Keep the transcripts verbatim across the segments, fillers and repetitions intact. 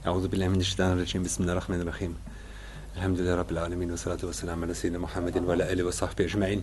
أعوذ بالله من الشيطان الرجيم بسم الله الرحمن الرحيم الحمد لله رب العالمين والصلاة والسلام على سيدنا Muhammad وعلى آله وصحبه أجمعين.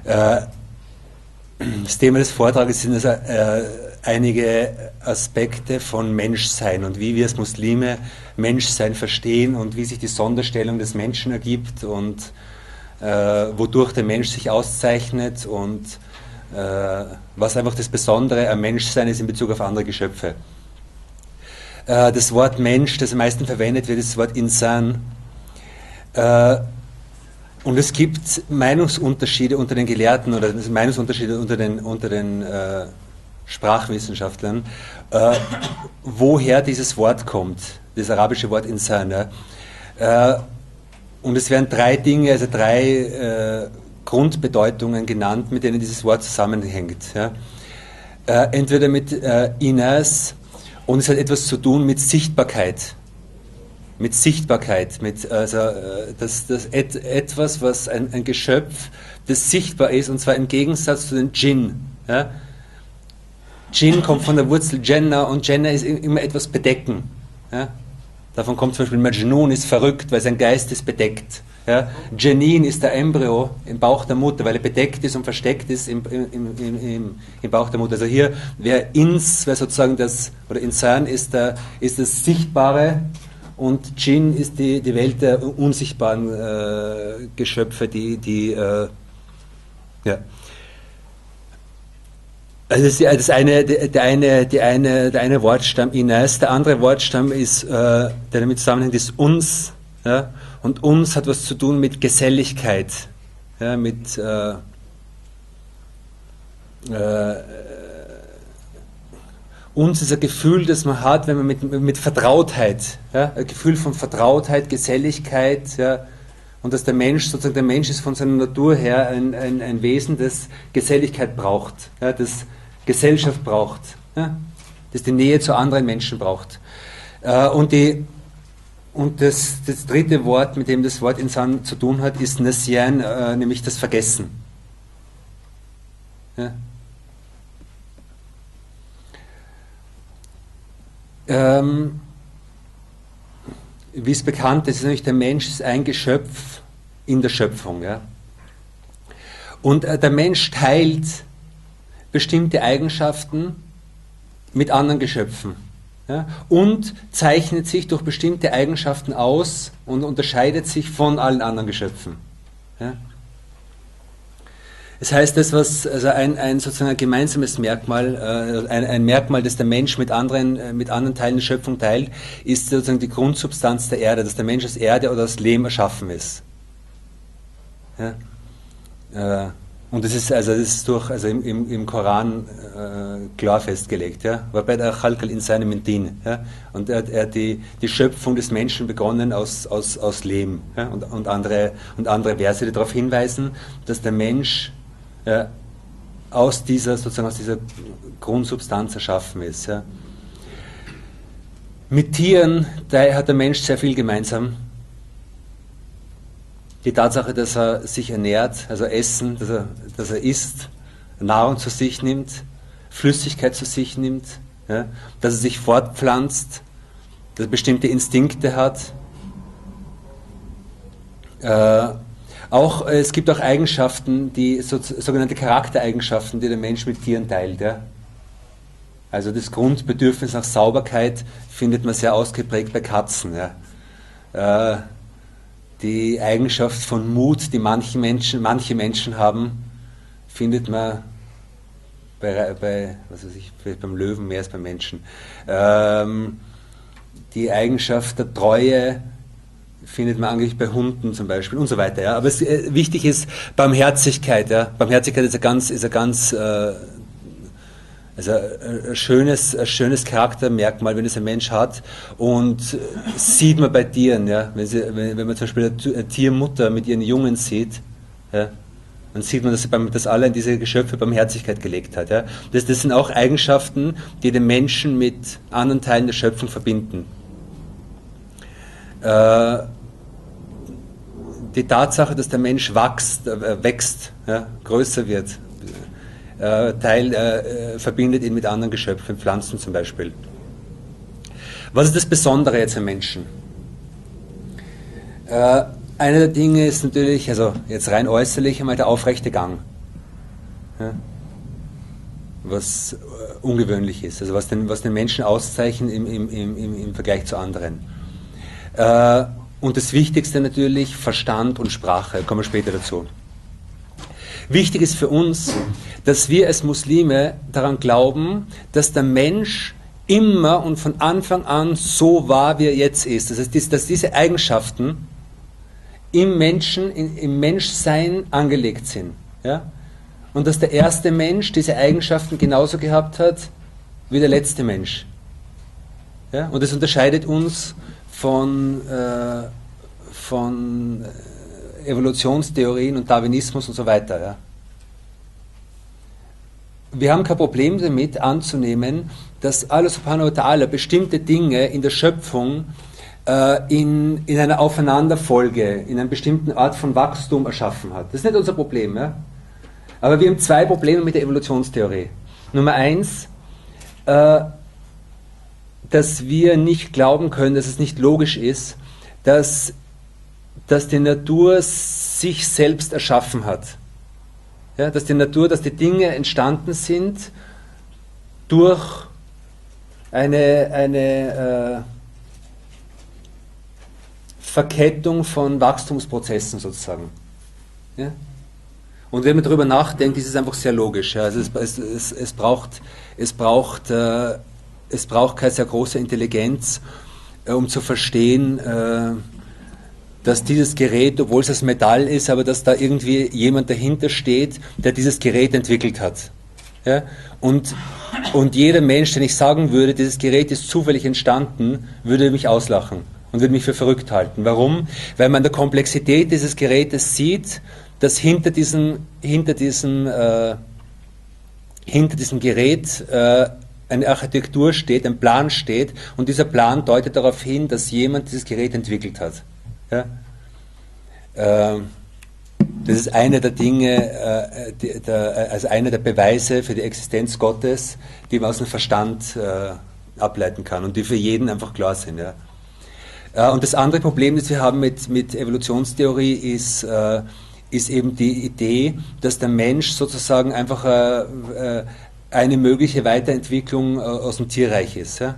Das Thema des Vortrages sind also äh, einige Aspekte von Menschsein und wie wir als Muslime Menschsein verstehen und wie sich die Sonderstellung des Menschen ergibt und äh, wodurch der Mensch sich auszeichnet und äh, was einfach das Besondere am Menschsein ist in Bezug auf andere Geschöpfe. Äh, das Wort Mensch, das am meisten verwendet wird, ist das Wort Insan. Äh, Und es gibt Meinungsunterschiede unter den Gelehrten oder Meinungsunterschiede unter den, unter den äh, Sprachwissenschaftlern, äh, woher dieses Wort kommt, das arabische Wort Insan. Ja. Äh, und es werden drei Dinge, also drei äh, Grundbedeutungen genannt, mit denen dieses Wort zusammenhängt. Ja. Äh, entweder mit äh, Inas, und es hat etwas zu tun mit Sichtbarkeit. Mit Sichtbarkeit, mit also das, das et, etwas, was ein, ein Geschöpf, das sichtbar ist, und zwar im Gegensatz zu den Djinn. Ja? Djinn kommt von der Wurzel Jannah, und Jannah ist immer etwas bedecken. Ja? Davon kommt zum Beispiel Majnun, ist verrückt, weil sein Geist ist bedeckt. Ja? Janin ist der Embryo im Bauch der Mutter, weil er bedeckt ist und versteckt ist im, im, im, im, im Bauch der Mutter. Also hier wäre Ins, wäre sozusagen das, oder Insan ist, der, ist das Sichtbare, und Djinn ist die, die Welt der unsichtbaren äh, Geschöpfe, die, die äh, ja. Also das, das eine, der, eine, die eine, der eine Wortstamm Inas, der andere Wortstamm ist, äh, der damit zusammenhängt, ist uns. Ja? Und uns hat was zu tun mit Geselligkeit, ja? mit äh, äh, uns ist ein Gefühl, das man hat, wenn man mit, mit Vertrautheit, ja, ein Gefühl von Vertrautheit, Geselligkeit, ja, und dass der Mensch, sozusagen der Mensch ist von seiner Natur her ein, ein, ein Wesen, das Geselligkeit braucht, ja, das Gesellschaft braucht, ja, das die Nähe zu anderen Menschen braucht. Äh, und die, und das, das dritte Wort, mit dem das Wort Insan zu tun hat, ist Nasyan, äh, nämlich das Vergessen. Ja. Ähm, wie es bekannt ist, ist nämlich der Mensch ist ein Geschöpf in der Schöpfung. Ja? Und äh, der Mensch teilt bestimmte Eigenschaften mit anderen Geschöpfen, ja? Und zeichnet sich durch bestimmte Eigenschaften aus und unterscheidet sich von allen anderen Geschöpfen. Ja? Das heißt, das, was also ein, ein sozusagen ein gemeinsames Merkmal, äh, ein, ein Merkmal, das der Mensch mit anderen, äh, mit anderen Teilen der Schöpfung teilt, ist sozusagen die Grundsubstanz der Erde, dass der Mensch aus Erde oder aus Lehm erschaffen ist. Ja? Äh, und das ist also das ist durch, also im, im, im Koran äh, klar festgelegt. Ja? Wobei der Khalq al-Insani min Tin. Ja? Und er, er hat die, die Schöpfung des Menschen begonnen aus, aus, aus Lehm. Ja? Und, und, andere, und andere Verse, die darauf hinweisen, dass der Mensch Ja, aus dieser sozusagen aus dieser Grundsubstanz erschaffen ist. Ja. Mit Tieren da hat der Mensch sehr viel gemeinsam. Die Tatsache, dass er sich ernährt, also Essen, dass er, dass er isst, Nahrung zu sich nimmt, Flüssigkeit zu sich nimmt, ja, dass er sich fortpflanzt, dass er bestimmte Instinkte hat. Äh, Auch, äh, es gibt auch Eigenschaften, die so, sogenannte Charaktereigenschaften, die der Mensch mit Tieren teilt. Ja? Also das Grundbedürfnis nach Sauberkeit findet man sehr ausgeprägt bei Katzen. Ja? Äh, die Eigenschaft von Mut, die manche Menschen, manche Menschen haben, findet man bei, bei was weiß ich, beim Löwen mehr als beim Menschen. Ähm, die Eigenschaft der Treue findet man eigentlich bei Hunden zum Beispiel und so weiter. Ja. Aber es, äh, wichtig ist Barmherzigkeit. Ja. Barmherzigkeit ist ein ganz, ist ein ganz äh, also ein schönes, ein schönes Charaktermerkmal, wenn es ein Mensch hat, und sieht man bei Tieren. Ja. Wenn, sie, wenn, wenn man zum Beispiel eine Tiermutter mit ihren Jungen sieht, ja, dann sieht man, dass, sie beim, dass Allah in diese Geschöpfe Barmherzigkeit gelegt hat. Ja. Das, das sind auch Eigenschaften, die den Menschen mit anderen Teilen der Schöpfung verbinden. Die Tatsache, dass der Mensch wächst, äh, wächst ja, größer wird, äh, Teil, äh, verbindet ihn mit anderen Geschöpfen, Pflanzen zum Beispiel. Was ist das Besondere jetzt am Menschen? Äh, eine der Dinge ist natürlich, also jetzt rein äußerlich, einmal der aufrechte Gang. Ja? Was äh, ungewöhnlich ist, also was den, was den Menschen auszeichnet im, im, im, im Vergleich zu anderen. Äh, und das Wichtigste natürlich Verstand und Sprache, kommen wir später dazu. Wichtig ist für uns, dass wir als Muslime daran glauben, dass der Mensch immer und von Anfang an so war, wie er jetzt ist. Das heißt, dass diese Eigenschaften im Menschen, im Menschsein angelegt sind. Ja? Und dass der erste Mensch diese Eigenschaften genauso gehabt hat wie der letzte Mensch. Ja? Und das unterscheidet uns von, äh, von Evolutionstheorien und Darwinismus und so weiter. Ja? Wir haben kein Problem damit anzunehmen, dass Allah subhanahu wa ta'ala bestimmte Dinge in der Schöpfung äh, in, in einer Aufeinanderfolge, in einer bestimmten Art von Wachstum erschaffen hat. Das ist nicht unser Problem. Ja? Aber wir haben zwei Probleme mit der Evolutionstheorie. Nummer eins, äh, dass wir nicht glauben können, dass es nicht logisch ist, dass, dass die Natur sich selbst erschaffen hat. Ja, dass die Natur, dass die Dinge entstanden sind durch eine, eine äh, Verkettung von Wachstumsprozessen sozusagen. Ja? Und wenn man darüber nachdenkt, ist es einfach sehr logisch. Ja? Also es, es, es, es braucht, es, braucht, äh, es braucht keine sehr große Intelligenz, äh, um zu verstehen, äh, dass dieses Gerät, obwohl es das Metall ist, aber dass da irgendwie jemand dahinter steht, der dieses Gerät entwickelt hat. Ja? Und, und jeder Mensch, den ich sagen würde, dieses Gerät ist zufällig entstanden, würde mich auslachen und würde mich für verrückt halten. Warum? Weil man der Komplexität dieses Gerätes sieht, dass hinter diesem, hinter diesem, äh, hinter diesem Gerät äh, eine Architektur steht, ein Plan steht, und dieser Plan deutet darauf hin, dass jemand dieses Gerät entwickelt hat. Ja? Äh, das ist einer der Dinge, äh, die, der, also einer der Beweise für die Existenz Gottes, die man aus dem Verstand äh, ableiten kann und die für jeden einfach klar sind. Ja? Äh, und das andere Problem, das wir haben mit, mit Evolutionstheorie, ist, äh, ist eben die Idee, dass der Mensch sozusagen einfach äh, äh, eine mögliche Weiterentwicklung äh, aus dem Tierreich ist. Ja?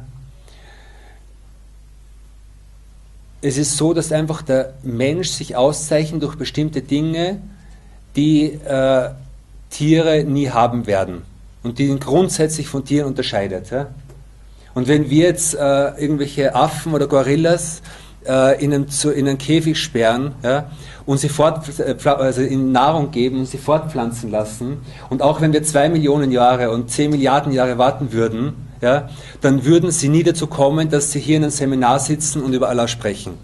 Es ist so, dass einfach der Mensch sich auszeichnet durch bestimmte Dinge, die äh, Tiere nie haben werden und die ihn grundsätzlich von Tieren unterscheidet. Ja? Und wenn wir jetzt äh, irgendwelche Affen oder Gorillas äh, in, einen, zu, in einen Käfig sperren, ja, und sie fort, also ihnen Nahrung geben und sie fortpflanzen lassen, und auch wenn wir zwei Millionen Jahre und zehn Milliarden Jahre warten würden, ja, dann würden sie nie dazu kommen, dass sie hier in einem Seminar sitzen und über Allah sprechen.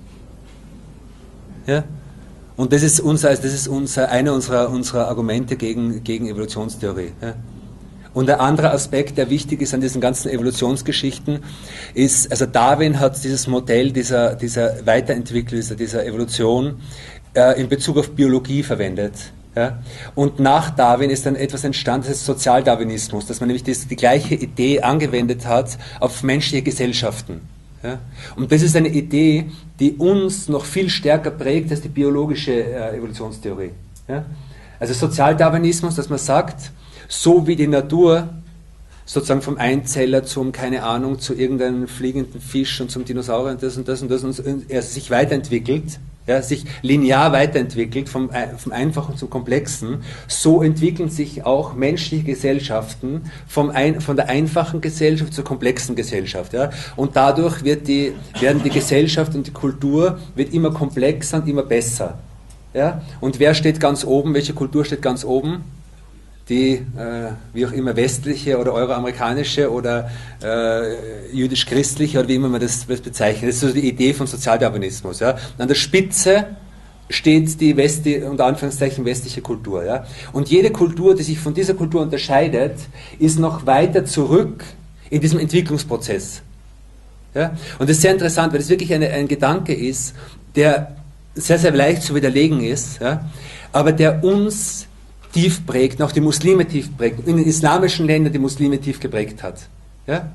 Ja? Und das ist unser, das ist unser, einer unserer, unserer Argumente gegen, gegen Evolutionstheorie. Ja? Und der andere Aspekt, der wichtig ist an diesen ganzen Evolutionsgeschichten, ist, also Darwin hat dieses Modell dieser, dieser Weiterentwicklung, dieser, dieser Evolution äh, in Bezug auf Biologie verwendet. Ja? Und nach Darwin ist dann etwas entstanden, das ist Sozialdarwinismus, dass man nämlich das, die gleiche Idee angewendet hat auf menschliche Gesellschaften. Ja? Und das ist eine Idee, die uns noch viel stärker prägt als die biologische äh, Evolutionstheorie. Ja? Also Sozialdarwinismus, dass man sagt, so wie die Natur sozusagen vom Einzeller zum, keine Ahnung, zu irgendeinem fliegenden Fisch und zum Dinosaurier und das und das und das und er sich weiterentwickelt, ja, sich linear weiterentwickelt, vom, vom Einfachen zum Komplexen, so entwickeln sich auch menschliche Gesellschaften vom ein, von der einfachen Gesellschaft zur komplexen Gesellschaft. Ja. Und dadurch wird die, werden die Gesellschaft und die Kultur wird immer komplexer und immer besser. Ja. Und wer steht ganz oben, welche Kultur steht ganz oben? Die, äh, wie auch immer, westliche oder euroamerikanische oder äh, jüdisch-christliche oder wie immer man das, das bezeichnet. Das ist so die Idee von Sozialdarwinismus. Ja. An der Spitze steht die Westi, unter Anführungszeichen westliche Kultur. Ja. Und jede Kultur, die sich von dieser Kultur unterscheidet, ist noch weiter zurück in diesem Entwicklungsprozess. Ja. Und das ist sehr interessant, weil das wirklich eine, ein Gedanke ist, der sehr, sehr leicht zu widerlegen ist, ja, aber der uns tief prägt, auch die Muslime tief prägt, in den islamischen Ländern die Muslime tief geprägt hat. Ja?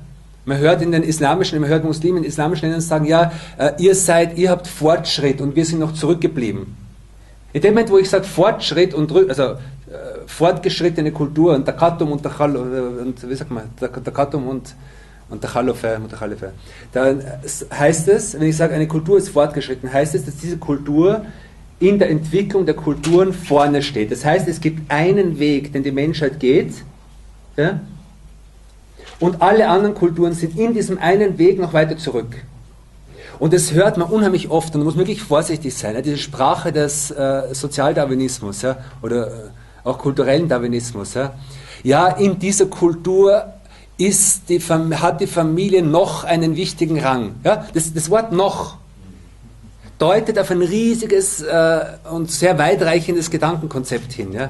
Man hört in den islamischen, man hört Muslimen in islamischen Ländern sagen, ja, äh, ihr seid, ihr habt Fortschritt und wir sind noch zurückgeblieben. In dem Moment, wo ich sage Fortschritt und, also äh, fortgeschrittene Kultur und Takatum und Tachal, und wie sagt man, Takatum und, und Tachalofe, dann heißt es, wenn ich sage, eine Kultur ist fortgeschritten, heißt es, dass diese Kultur in der Entwicklung der Kulturen vorne steht. Das heißt, es gibt einen Weg, den die Menschheit geht, ja, und alle anderen Kulturen sind in diesem einen Weg noch weiter zurück. Und das hört man unheimlich oft und man muss wirklich vorsichtig sein. Ja, diese Sprache des äh, Sozialdarwinismus, ja, oder äh, auch kulturellen Darwinismus. Ja. ja, in dieser Kultur ist die, hat die Familie noch einen wichtigen Rang. Ja. Das, das Wort noch deutet auf ein riesiges äh, und sehr weitreichendes Gedankenkonzept hin. Ja.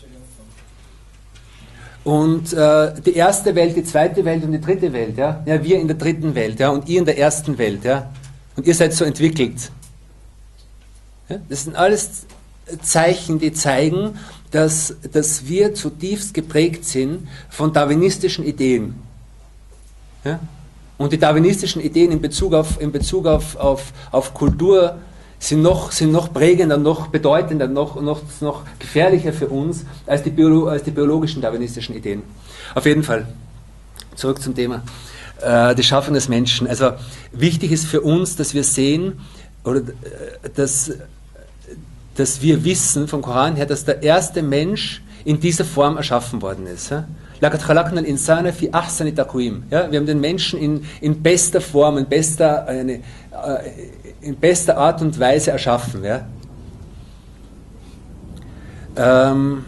Und äh, die erste Welt, die zweite Welt und die dritte Welt, ja, ja, wir in der dritten Welt, ja, und ihr in der ersten Welt, ja, und ihr seid so entwickelt. Ja, das sind alles Zeichen, die zeigen, dass, dass wir zutiefst geprägt sind von darwinistischen Ideen. Ja? Und die darwinistischen Ideen in Bezug auf, in Bezug auf, auf, auf Kultur sind noch, sind noch prägender, noch bedeutender, noch, noch, noch gefährlicher für uns als die, Biolo als die biologischen darwinistischen Ideen. Auf jeden Fall, zurück zum Thema. Äh, die Schaffung des Menschen. Also wichtig ist für uns, dass wir sehen, oder äh, dass, dass wir wissen vom Koran her, dass der erste Mensch in dieser Form erschaffen worden ist. Ja? Ja, wir haben den Menschen in, in bester Form, in bester, eine, äh, in bester Art und Weise erschaffen. Ja? Ähm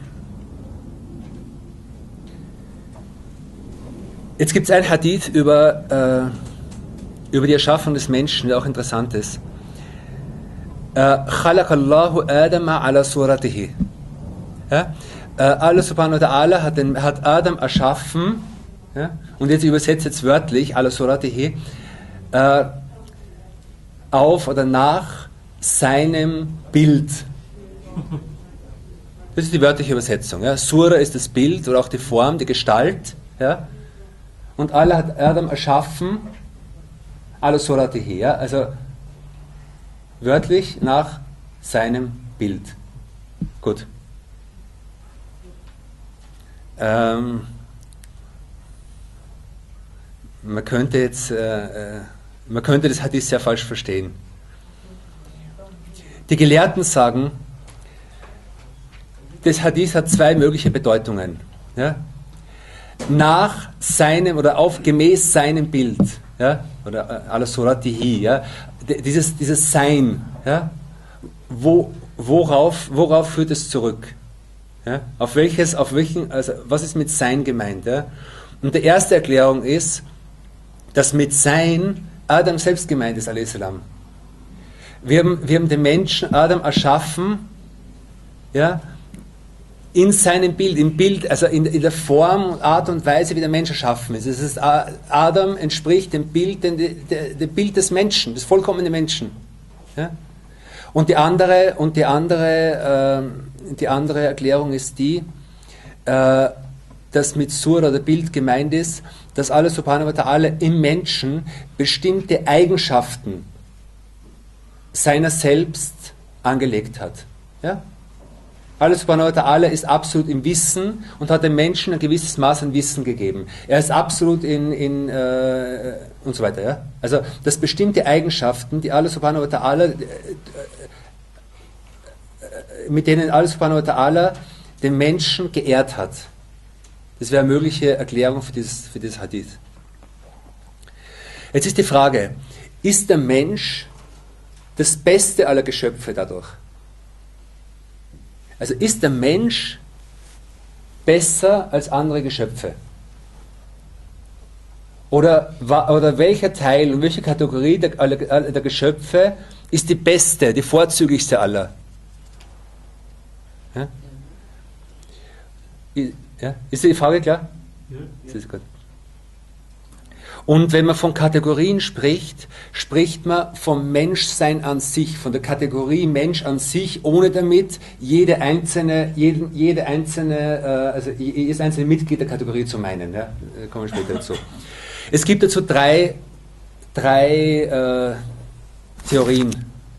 Jetzt gibt es ein Hadith über, äh, über die Erschaffung des Menschen, der auch interessant ist. Khalaqallahu Adama ala suratihi. Ja? Allah subhanahu wa ta'ala hat, hat Adam erschaffen, ja? Und jetzt übersetzt jetzt wörtlich, ala suratihi, äh, auf oder nach seinem Bild. Das ist die wörtliche Übersetzung. Ja? Sura ist das Bild oder auch die Form, die Gestalt. Ja? Und Allah hat Adam erschaffen, ala suratihi, ja? Also wörtlich nach seinem Bild. Gut. Ähm, man könnte jetzt, äh, man könnte das Hadith sehr falsch verstehen. Die Gelehrten sagen, das Hadith hat zwei mögliche Bedeutungen. Ja? Nach seinem oder auf gemäß seinem Bild, ja? Oder ala suratihi, ja? Dieses, dieses Sein, ja? Wo, worauf, worauf führt es zurück? Ja? Auf welches, auf welchen, also was ist mit Sein gemeint? Ja? Und die erste Erklärung ist, dass mit Sein Adam selbst gemeint ist, alayhi salam. Wir haben, wir haben den Menschen Adam erschaffen, ja, in seinem Bild, im Bild, also in, in der Form und Art und Weise, wie der Mensch erschaffen ist. Das ist Adam entspricht dem Bild, dem, dem, dem Bild des Menschen, des vollkommenen Menschen. Ja? Und die andere, und die andere, äh, die andere Erklärung ist die, äh, dass mit Surah oder Bild gemeint ist, dass Allah subhanahu wa ta'ala im Menschen bestimmte Eigenschaften seiner selbst angelegt hat. Ja? Allah subhanahu wa ta'ala ist absolut im Wissen und hat dem Menschen ein gewisses Maß an Wissen gegeben. Er ist absolut in, in äh, und so weiter. Ja? Also, dass bestimmte Eigenschaften, die Allah subhanahu wa ta'ala, äh, äh, mit denen Allah subhanahu wa ta'ala den Menschen geehrt hat. Das wäre eine mögliche Erklärung für dieses, für dieses Hadith. Jetzt ist die Frage, ist der Mensch das Beste aller Geschöpfe dadurch? Also ist der Mensch besser als andere Geschöpfe? Oder, oder welcher Teil und welche Kategorie der, der Geschöpfe ist die beste, die vorzüglichste aller? Ja? Ja? Ist die Frage klar? Ja. Das ist gut. Und wenn man von Kategorien spricht, spricht man vom Menschsein an sich, von der Kategorie Mensch an sich, ohne damit jede einzelne, jeden, jede einzelne, äh, also jedes einzelne Mitglied der Kategorie zu meinen. Ja? Da kommen wir später dazu. Es gibt dazu drei, drei äh, Theorien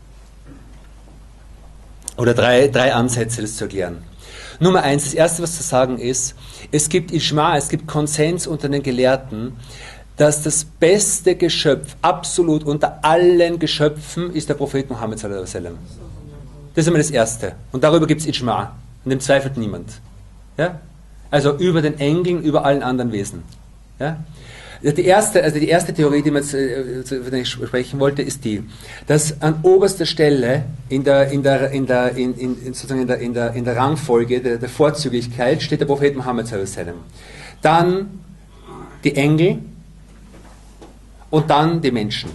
oder drei, drei Ansätze, das zu erklären. Nummer eins, das erste, was zu sagen ist, es gibt Ijma, es gibt Konsens unter den Gelehrten, dass das beste Geschöpf, absolut unter allen Geschöpfen, ist der Prophet Muhammad sallallahu alaihi wasallam. Das ist einmal das Erste. Und darüber gibt es Ijma. Und dem zweifelt niemand. Ja? Also über den Engeln, über allen anderen Wesen. Ja? Die erste, also die erste Theorie, die man äh, sprechen wollte, ist die, dass an oberster Stelle in der, in der, in der, in, in, sozusagen in der, in der, in der Rangfolge der, der Vorzüglichkeit steht der Prophet Muhammad sallallahu alaihi wasallam. Dann die Engel und dann die Menschen.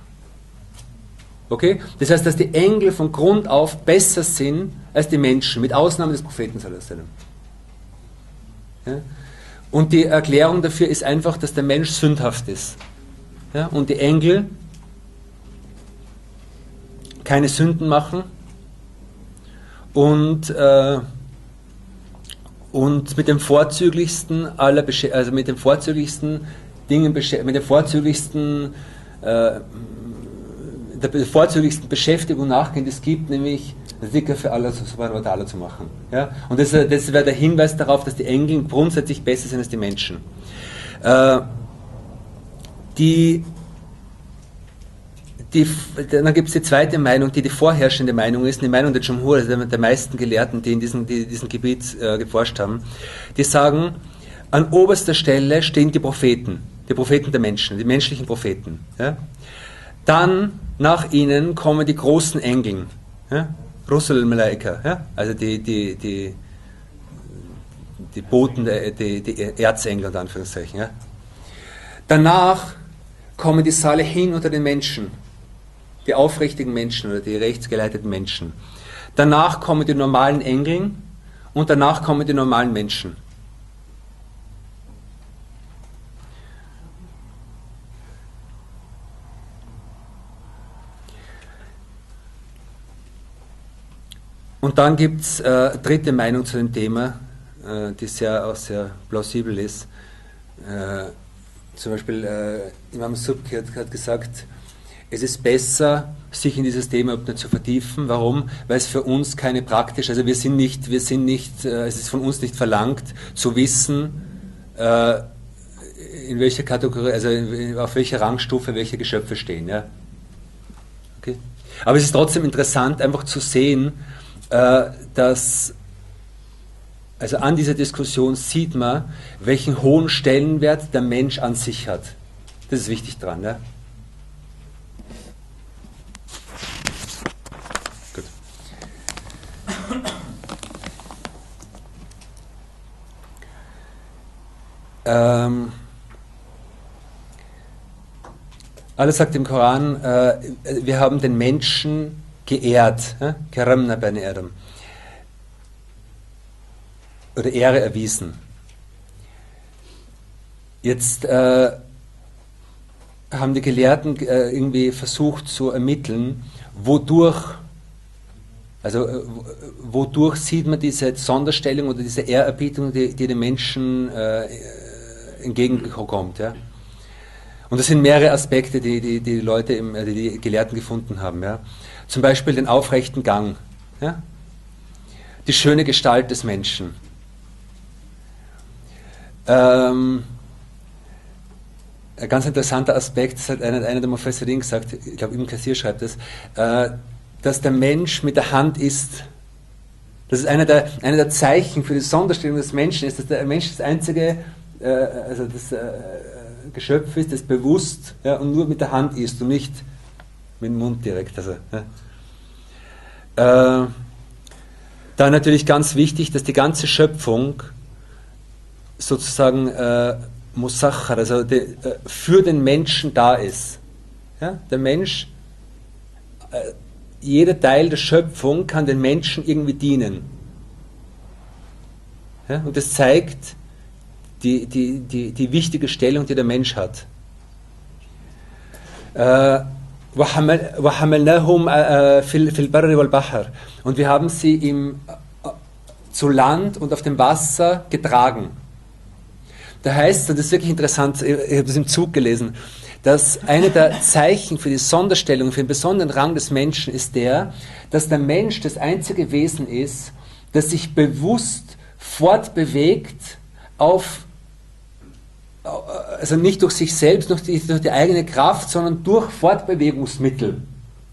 Okay? Das heißt, dass die Engel von Grund auf besser sind als die Menschen, mit Ausnahme des Propheten sallallahu alaihi wasallam. Ja? Und die Erklärung dafür ist einfach, dass der Mensch sündhaft ist. Ja? Und die Engel keine Sünden machen und, äh, und mit dem vorzüglichsten aller Besche also mit dem vorzüglichsten Dingen, mit der vorzüglichsten äh, der vorzüglichsten Beschäftigung nachgehen, die es gibt, nämlich Zikr für Allah subhanahu wa ta'ala zu machen. Ja? Und das, das wäre der Hinweis darauf, dass die Engel grundsätzlich besser sind als die Menschen. Äh, die, die, dann gibt es die zweite Meinung, die die vorherrschende Meinung ist, die Meinung der Jumhur, also der, der meisten Gelehrten, die in diesem, die diesem Gebiet äh, geforscht haben, die sagen, an oberster Stelle stehen die Propheten, die Propheten der Menschen, die menschlichen Propheten. Ja? Dann nach ihnen kommen die großen Engel, ja? Rusul al-Malaika, ja? Also die, die, die, die Boten, die, die Erzengel unter Anführungszeichen. Ja? Danach kommen die Salihin unter den Menschen, die aufrichtigen Menschen oder die rechtsgeleiteten Menschen. Danach kommen die normalen Engel und danach kommen die normalen Menschen. Und dann gibt es äh, dritte Meinung zu dem Thema, äh, die sehr, auch sehr plausibel ist. Äh, zum Beispiel äh, Imam Subki hat, hat gesagt, es ist besser, sich in dieses Thema überhaupt nicht zu vertiefen. Warum? Weil es für uns keine praktische, also wir sind nicht, wir sind nicht, äh, es ist von uns nicht verlangt, zu wissen, äh, in welcher Kategorie, also in, auf welcher Rangstufe welche Geschöpfe stehen. Ja? Okay? Aber es ist trotzdem interessant, einfach zu sehen, dass, also an dieser Diskussion sieht man, welchen hohen Stellenwert der Mensch an sich hat. Das ist wichtig dran. Ja? Gut. Ähm, Allah sagt im Koran, äh, wir haben den Menschen geehrt, Karamna bani Adam, oder Ehre erwiesen. Jetzt äh, haben die Gelehrten äh, irgendwie versucht zu ermitteln, wodurch, also äh, wodurch sieht man diese Sonderstellung oder diese Ehrerbietung, die, die den Menschen äh, entgegenkommt. Ja? Und das sind mehrere Aspekte, die die, die Leute, im, die, die Gelehrten gefunden haben. Ja? Zum Beispiel den aufrechten Gang, ja? Die schöne Gestalt des Menschen. Ähm, ein ganz interessanter Aspekt, das hat einer, einer der Mufassirin gesagt, ich glaube Ibn Kathir schreibt das, äh, dass der Mensch mit der Hand isst. Das ist einer der, einer der Zeichen für die Sonderstellung des Menschen, ist, dass der Mensch das einzige äh, also das, äh, Geschöpf ist, das bewusst, ja, und nur mit der Hand isst und nicht mit dem Mund direkt. Also, ja. äh, dann natürlich ganz wichtig, dass die ganze Schöpfung sozusagen äh, Musachar, also die, äh, für den Menschen da ist. Ja? Der Mensch, äh, jeder Teil der Schöpfung kann den Menschen irgendwie dienen. Ja? Und das zeigt die, die, die, die wichtige Stellung, die der Mensch hat. Äh, وَحَمَلْنَاهُمْ فِي الْبَرِّ وَالْبَحْرِ Und wir haben sie im, zu Land und auf dem Wasser getragen. da heißt es, und das ist wirklich interessant, ich habe das im Zug gelesen, dass eine der Zeichen für die Sonderstellung, für den besonderen Rang des Menschen ist der, dass der Mensch das einzige Wesen ist, das sich bewusst fortbewegt auf, also nicht durch sich selbst, durch die, durch die eigene Kraft, sondern durch Fortbewegungsmittel.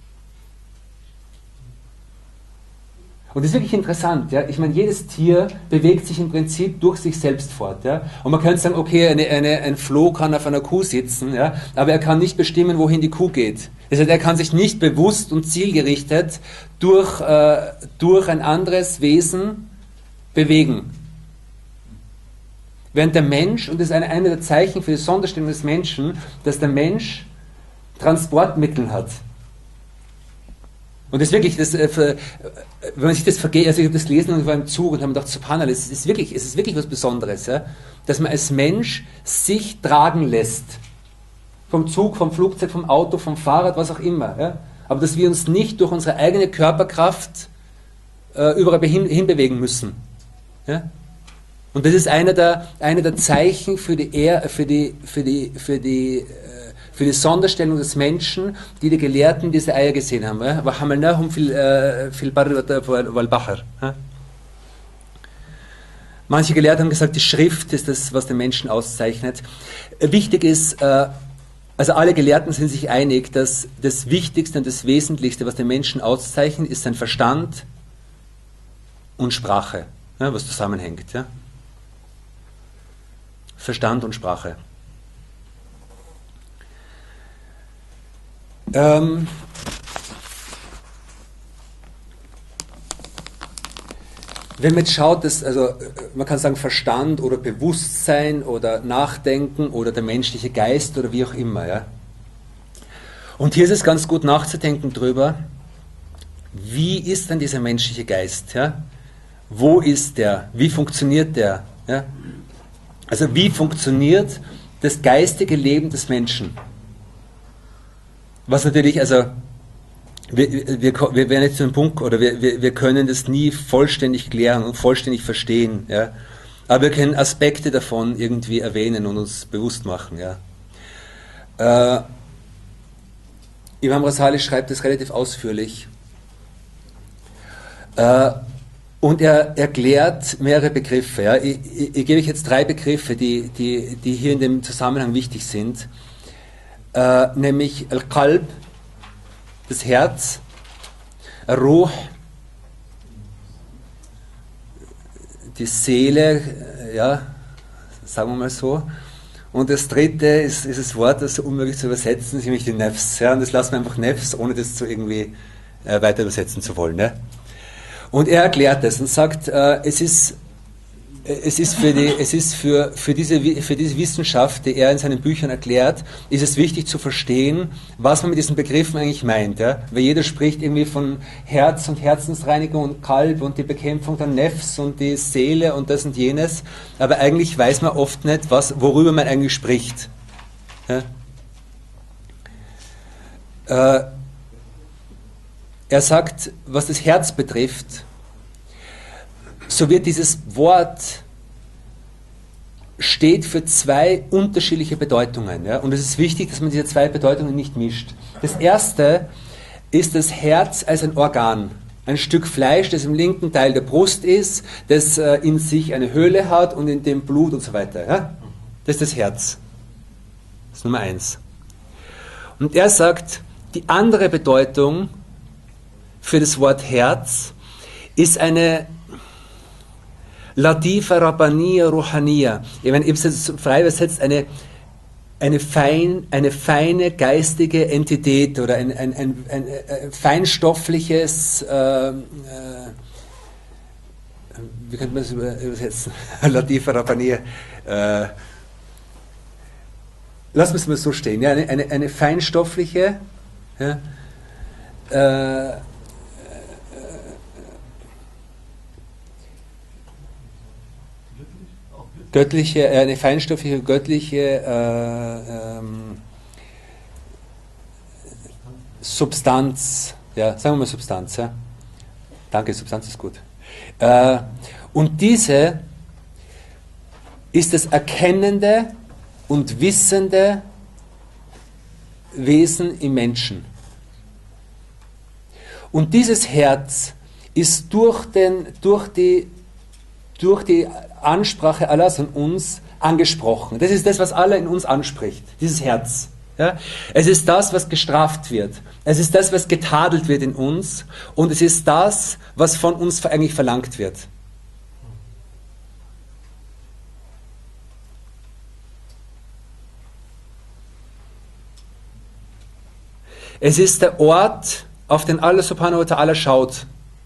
Und das ist wirklich interessant. Ja? Ich meine, jedes Tier bewegt sich im Prinzip durch sich selbst fort. Ja? Und man könnte sagen, okay, eine, eine, ein Floh kann auf einer Kuh sitzen, ja? Aber er kann nicht bestimmen, wohin die Kuh geht. Das heißt, er kann sich nicht bewusst und zielgerichtet durch, äh, durch ein anderes Wesen bewegen. Während der Mensch, und das ist eine, eine der Zeichen für die Sonderstellung des Menschen, dass der Mensch Transportmittel hat. Und das ist wirklich, das, äh, für, wenn man sich das vergeht, also ich habe das gelesen und ich war im Zug und habe mir gedacht, Subhanallah, es ist wirklich, es ist wirklich was Besonderes, ja? Dass man als Mensch sich tragen lässt. Vom Zug, vom Flugzeug, vom Auto, vom Fahrrad, was auch immer. Ja? Aber dass wir uns nicht durch unsere eigene Körperkraft äh, überall hin, hinbewegen müssen. Ja? Und das ist einer der, einer der Zeichen für die, Ehr, für die, für die, für die für die Sonderstellung des Menschen, die die Gelehrten diese Eier gesehen haben. Manche Gelehrte haben gesagt, die Schrift ist das, was den Menschen auszeichnet. Wichtig ist, also alle Gelehrten sind sich einig, dass das Wichtigste und das Wesentlichste, was den Menschen auszeichnet, ist sein Verstand und Sprache, was zusammenhängt. Verstand und Sprache. Ähm, wenn man jetzt schaut, dass, also man kann sagen Verstand oder Bewusstsein oder Nachdenken oder der menschliche Geist oder wie auch immer. Ja? Und hier ist es ganz gut nachzudenken drüber, wie ist denn dieser menschliche Geist? Ja? Wo ist der? Wie funktioniert der? Ja? Also wie funktioniert das geistige Leben des Menschen? Was natürlich, also, wir, wir, wir werden jetzt zu einem Punkt, oder wir, wir, wir können das nie vollständig klären und vollständig verstehen, ja. Aber wir können Aspekte davon irgendwie erwähnen und uns bewusst machen, ja. Äh, Imam Rasali schreibt das relativ ausführlich. Äh, und er erklärt mehrere Begriffe, ja. Ich, ich, ich gebe euch jetzt drei Begriffe, die, die, die hier in dem Zusammenhang wichtig sind. Äh, nämlich Al-Qalb, das Herz, Ruh, die Seele, ja, sagen wir mal so. Und das dritte ist, ist das Wort, das so unmöglich zu übersetzen, ist nämlich die Nefs. Ja, und das lassen wir einfach Nefs, ohne das zu irgendwie äh, weiter übersetzen zu wollen. Ne? Und er erklärt das und sagt, äh, es ist Es ist, für, die, es ist für, für, diese, für diese Wissenschaft, die er in seinen Büchern erklärt, ist es wichtig zu verstehen, was man mit diesen Begriffen eigentlich meint. Ja? Weil jeder spricht irgendwie von Herz und Herzensreinigung und Kalb und die Bekämpfung der Nefs und die Seele und das und jenes, aber eigentlich weiß man oft nicht, was, worüber man eigentlich spricht. Ja? Äh, er sagt, was das Herz betrifft, so wird dieses Wort steht für zwei unterschiedliche Bedeutungen. Ja? Und es ist wichtig, dass man diese zwei Bedeutungen nicht mischt. Das erste ist das Herz als ein Organ. Ein Stück Fleisch, das im linken Teil der Brust ist, das äh, in sich eine Höhle hat und in dem Blut und so weiter. Ja? Das ist das Herz. Das ist Nummer eins. Und er sagt, die andere Bedeutung für das Wort Herz ist eine Latifa Rabbaniya Ruhaniya. Ich habe es jetzt frei übersetzt, eine, eine, fein, eine feine geistige Entität oder ein, ein, ein, ein, ein feinstoffliches, äh, äh, wie könnte man das übersetzen? Latifa Rabbaniya. Äh, lassen wir es mal so stehen. Ja, eine, eine, eine feinstoffliche, ja, äh, göttliche, eine feinstoffliche, göttliche äh, ähm, Substanz, ja, sagen wir mal Substanz, ja. Danke, Substanz ist gut. Äh, und diese ist das erkennende und wissende Wesen im Menschen. Und dieses Herz ist durch, den, durch, die, durch die Ansprache Allahs an uns angesprochen. Das ist das, was Allah in uns anspricht, dieses Herz. Ja? Es ist das, was gestraft wird. Es ist das, was getadelt wird in uns. Und es ist das, was von uns eigentlich verlangt wird. Es ist der Ort, auf den Allah subhanahu wa ta'ala schaut.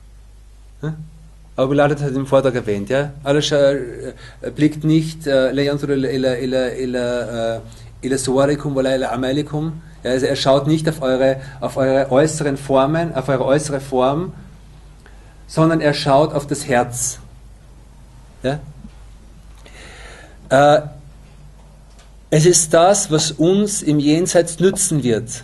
Abu Bilal hat im Vortrag erwähnt, ja? Allah blickt nicht ila ila ila ila suwarikum wala ila amalikum. Ja, also er schaut nicht auf eure, auf eure äußeren Formen, auf eure äußere Form, sondern er schaut auf das Herz. Ja? Äh, es ist das, was uns im Jenseits nützen wird.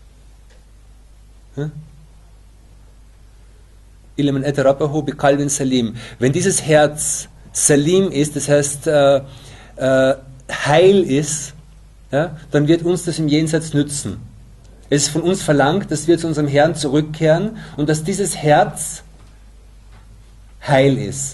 Wenn dieses Herz Salim ist, das heißt äh, äh, heil ist, ja, dann wird uns das im Jenseits nützen. Es ist von uns verlangt, dass wir zu unserem Herrn zurückkehren und dass dieses Herz heil ist.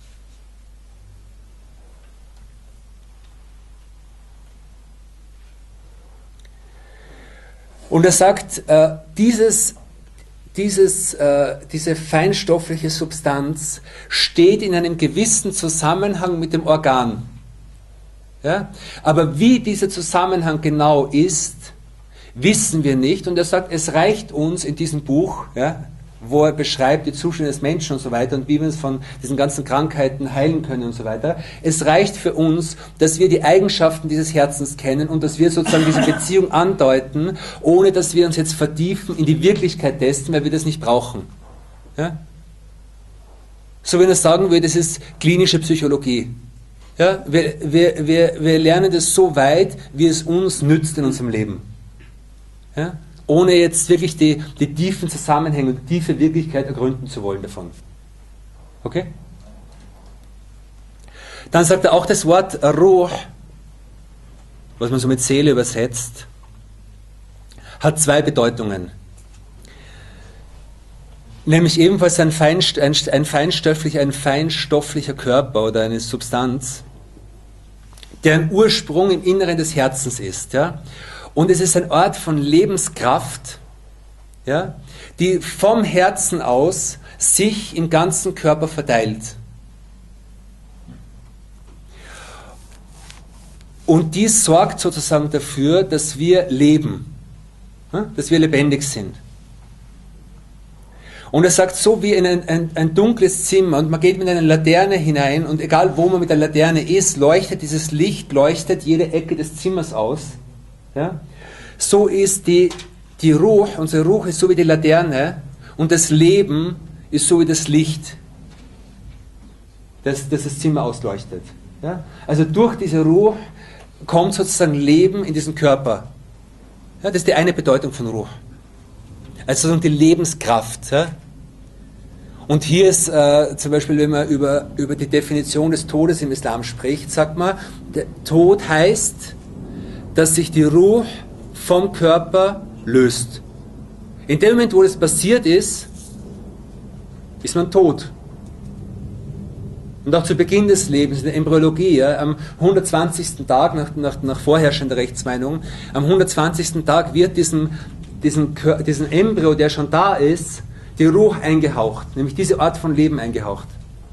Und er sagt, äh, dieses, dieses, äh, diese feinstoffliche Substanz steht in einem gewissen Zusammenhang mit dem Organ. Ja? Aber wie dieser Zusammenhang genau ist, wissen wir nicht. Und er sagt, es reicht uns in diesem Buch, ja, wo er beschreibt die Zustände des Menschen und so weiter und wie wir uns von diesen ganzen Krankheiten heilen können und so weiter. Es reicht für uns, dass wir die Eigenschaften dieses Herzens kennen und dass wir sozusagen diese Beziehung andeuten, ohne dass wir uns jetzt vertiefen in die Wirklichkeit dessen, weil wir das nicht brauchen. Ja? So wenn er sagen würde, das ist klinische Psychologie. Ja? Wir, wir, wir, wir lernen das so weit, wie es uns nützt in unserem Leben. Ja? Ohne jetzt wirklich die, die tiefen Zusammenhänge und die tiefe Wirklichkeit ergründen zu wollen davon. Okay? Dann sagt er auch das Wort Ruh, was man so mit Seele übersetzt, hat zwei Bedeutungen. Nämlich ebenfalls ein, feinst, ein, ein, feinstofflicher, ein feinstofflicher Körper oder eine Substanz, deren Ursprung im Inneren des Herzens ist. Ja? Und es ist ein Ort von Lebenskraft, ja, die vom Herzen aus sich im ganzen Körper verteilt. Und dies sorgt sozusagen dafür, dass wir leben, ja, dass wir lebendig sind. Und er sagt, so wie in ein, ein, ein dunkles Zimmer und man geht mit einer Laterne hinein und egal wo man mit der Laterne ist, leuchtet dieses Licht, leuchtet jede Ecke des Zimmers aus. Ja? So ist die, die Ruh, unsere Ruh ist so wie die Laterne und das Leben ist so wie das Licht, das das, das Zimmer ausleuchtet. Ja? Also durch diese Ruh kommt sozusagen Leben in diesen Körper. Ja, das ist die eine Bedeutung von Ruh. Also sozusagen die Lebenskraft. Ja? Und hier ist äh, zum Beispiel, wenn man über, über die Definition des Todes im Islam spricht, sagt man, der Tod heißt, dass sich die Ruh vom Körper löst. In dem Moment, wo das passiert ist, ist man tot. Und auch zu Beginn des Lebens, in der Embryologie, ja, am hundertzwanzigsten Tag nach, nach, nach vorherrschender Rechtsmeinung, am hundertzwanzigsten Tag wird diesem, diesem, diesem Embryo, der schon da ist, die Ruh eingehaucht, nämlich diese Art von Leben eingehaucht.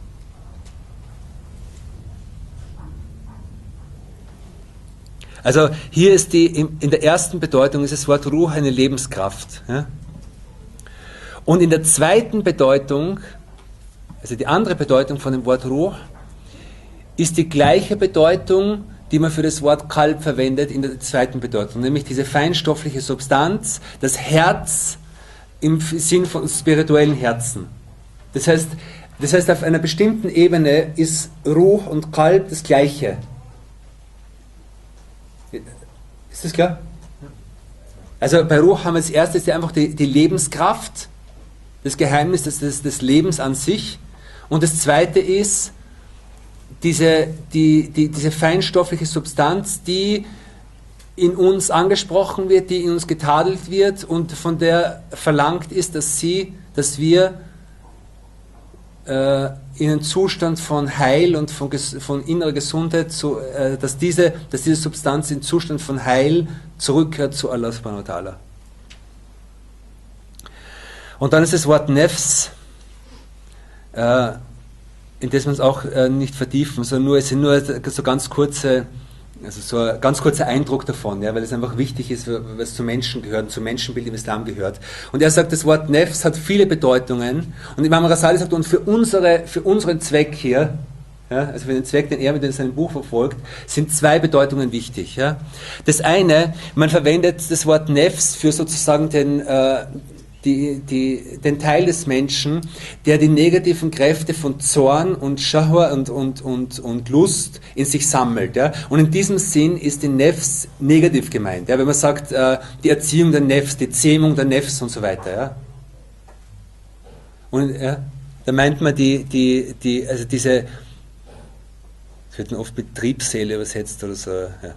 Also hier ist die, in der ersten Bedeutung ist das Wort Ruh eine Lebenskraft. Ja? Und in der zweiten Bedeutung, also die andere Bedeutung von dem Wort Ruh, ist die gleiche Bedeutung, die man für das Wort Kalb verwendet in der zweiten Bedeutung, nämlich diese feinstoffliche Substanz, das Herz im Sinn von spirituellen Herzen. Das heißt, das heißt, auf einer bestimmten Ebene ist Ruh und Kalb das Gleiche. Ist das klar? Also bei Ruh haben wir als erstes einfach die, die Lebenskraft, das Geheimnis des, des, des Lebens an sich. Und das zweite ist diese, die, die, diese feinstoffliche Substanz, die in uns angesprochen wird, die in uns getadelt wird und von der verlangt ist, dass sie, dass wir äh, in einen Zustand von Heil und von, von innerer Gesundheit, zu, äh, dass, diese, dass diese Substanz in Zustand von Heil zurückkehrt zu Allah subhanahu wa ta'ala. Und dann ist das Wort Nefs, äh, in das wir uns auch äh, nicht vertiefen, sondern nur, es sind nur so ganz kurze, also so ein ganz kurzer Eindruck davon, ja, weil es einfach wichtig ist, weil es zu Menschen gehört, zum Menschenbild im Islam gehört. Und er sagt, das Wort Nefs hat viele Bedeutungen. Und Imam Rasali sagt, und für, unsere, für unseren Zweck hier, ja, also für den Zweck, den er mit in seinem Buch verfolgt, sind zwei Bedeutungen wichtig. Ja. Das eine, man verwendet das Wort Nefs für sozusagen den, äh, Die, die, den Teil des Menschen, der die negativen Kräfte von Zorn und Schahwa und, und, und, und Lust in sich sammelt. Ja? Und in diesem Sinn ist die Nefs negativ gemeint. Ja? Wenn man sagt, äh, die Erziehung der Nefs, die Zähmung der Nefs und so weiter. Ja? Und ja, da meint man die, die, die, also diese, es wird dann oft Betriebsseele übersetzt oder so. Ja.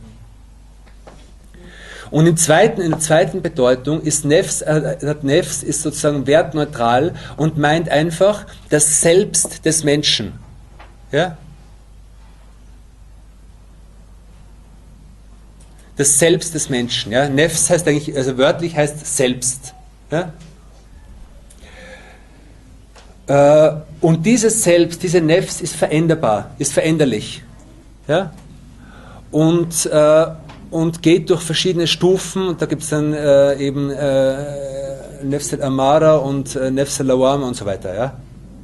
Und im zweiten, in der zweiten Bedeutung ist Nefs, äh, Nefs ist sozusagen wertneutral und meint einfach das Selbst des Menschen. Ja? Das Selbst des Menschen. Ja? Nefs heißt eigentlich, also wörtlich heißt Selbst. Ja? Äh, und dieses Selbst, diese Nefs ist veränderbar, ist veränderlich. Ja? Und äh, und geht durch verschiedene Stufen, und da gibt es dann äh, eben äh, Nefs al-Amara und äh, Nefs al-Lawama und so weiter. Ja?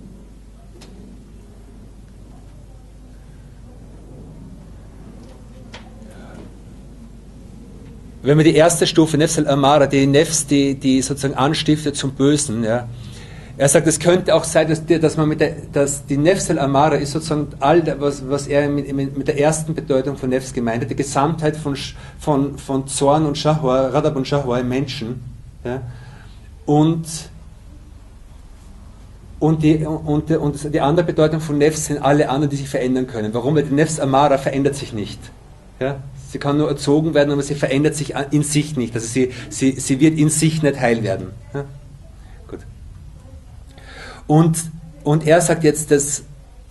Wenn wir die erste Stufe, Nefs al-Amara, die Nefs, die, die sozusagen anstiftet zum Bösen, ja, er sagt, es könnte auch sein, dass, dass man mit der, dass die Nefs al-Amara ist sozusagen all das, was, was er mit, mit der ersten Bedeutung von Nefs gemeint hat, die Gesamtheit von, von, von Zorn und Shahwa, Radab und Shahwa im Menschen. Ja? Und, und, die, und, und die andere Bedeutung von Nefs sind alle anderen, die sich verändern können. Warum? Weil die Nefs Amara verändert sich nicht. Ja? Sie kann nur erzogen werden, aber sie verändert sich in sich nicht. Also sie, sie, sie wird in sich nicht heil werden. Ja? Und, und er sagt jetzt, dass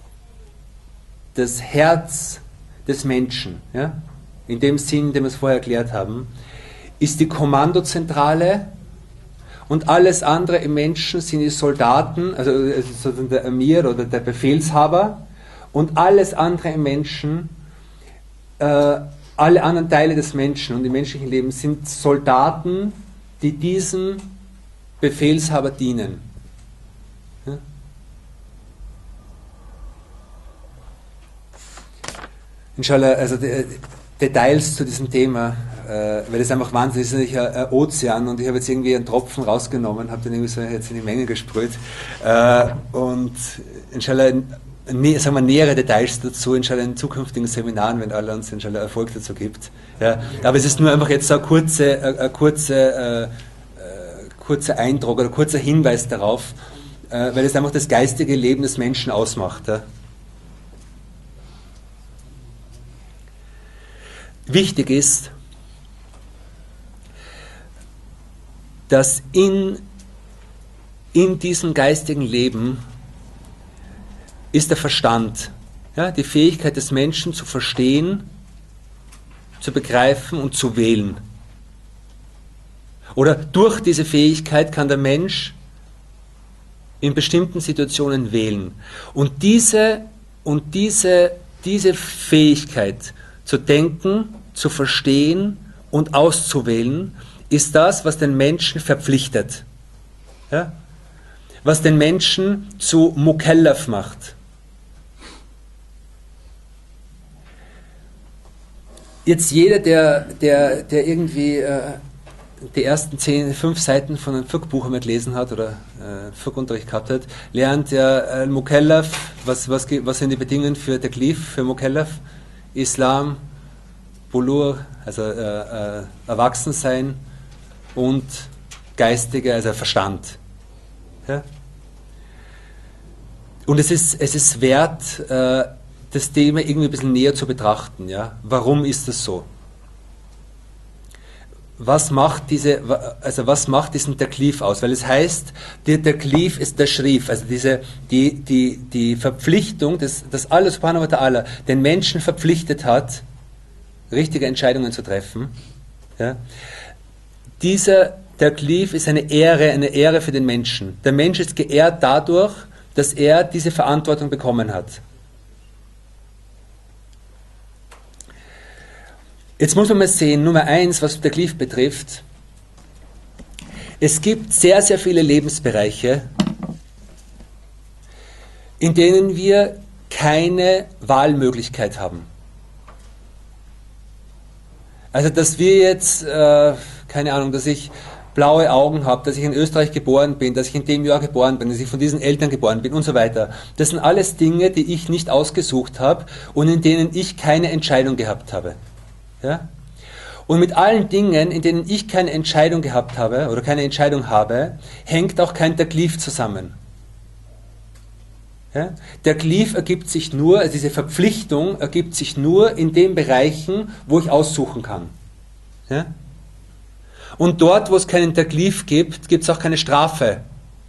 das Herz des Menschen, ja, in dem Sinn, den wir es vorher erklärt haben, ist die Kommandozentrale und alles andere im Menschen sind die Soldaten, also sozusagen der Emir oder der Befehlshaber, und alles andere im Menschen, äh, alle anderen Teile des Menschen und im menschlichen Leben sind Soldaten, die diesem Befehlshaber dienen. Ja? Inshallah, also die, Details zu diesem Thema, äh, weil es einfach wahnsinnig ist, natürlich ein, ein Ozean, und ich habe jetzt irgendwie einen Tropfen rausgenommen, habe den irgendwie so jetzt in die Menge gesprüht, äh, und inshallah, ne, sagen wir, nähere Details dazu, inshallah in zukünftigen Seminaren, wenn Allah uns inshallah Erfolg dazu gibt. Ja? Aber es ist nur einfach jetzt so ein kurzer, ein, ein kurzer, äh, kurzer Eindruck oder kurzer Hinweis darauf, weil es einfach das geistige Leben des Menschen ausmacht. Ja. Wichtig ist, dass in, in diesem geistigen Leben ist der Verstand, ja, die Fähigkeit des Menschen zu verstehen, zu begreifen und zu wählen. Oder durch diese Fähigkeit kann der Mensch in bestimmten Situationen wählen. Und diese, und diese, diese Fähigkeit zu denken, zu verstehen und auszuwählen, ist das, was den Menschen verpflichtet. Ja? Was den Menschen zu Mukallaf macht. Jetzt jeder, der, der, der irgendwie äh, die ersten zehn, fünf Seiten von einem Fiqh-Buch einmal gelesen hat oder äh, Fiqh-Unterricht gehabt hat, lernt ja äh, Mukallaf, was, was, was sind die Bedingungen für Taklif, für Mukallaf? Islam, Bulur, also äh, äh, Erwachsensein und geistige, also Verstand. Ja? Und es ist, es ist wert, äh, das Thema irgendwie ein bisschen näher zu betrachten. Ja? Warum ist das so? Was macht diese, also was macht diesen Taklif aus? Weil es heißt, der Taklif ist der Schrif, also diese, die, die, die Verpflichtung, dass, dass Allah subhanahu wa ta'ala den Menschen verpflichtet hat, richtige Entscheidungen zu treffen. Ja? Dieser Taklif ist eine Ehre, eine Ehre für den Menschen. Der Mensch ist geehrt dadurch, dass er diese Verantwortung bekommen hat. Jetzt muss man mal sehen, Nummer eins, was Taklif betrifft. Es gibt sehr, sehr viele Lebensbereiche, in denen wir keine Wahlmöglichkeit haben. Also, dass wir jetzt, äh, keine Ahnung, dass ich blaue Augen habe, dass ich in Österreich geboren bin, dass ich in dem Jahr geboren bin, dass ich von diesen Eltern geboren bin und so weiter. Das sind alles Dinge, die ich nicht ausgesucht habe und in denen ich keine Entscheidung gehabt habe. Ja? Und mit allen Dingen, in denen ich keine Entscheidung gehabt habe oder keine Entscheidung habe, hängt auch kein Taklif zusammen. Ja? Der Taklif ergibt sich nur, also diese Verpflichtung ergibt sich nur in den Bereichen, wo ich aussuchen kann. Ja? Und dort, wo es keinen Taklif gibt, gibt es auch keine Strafe.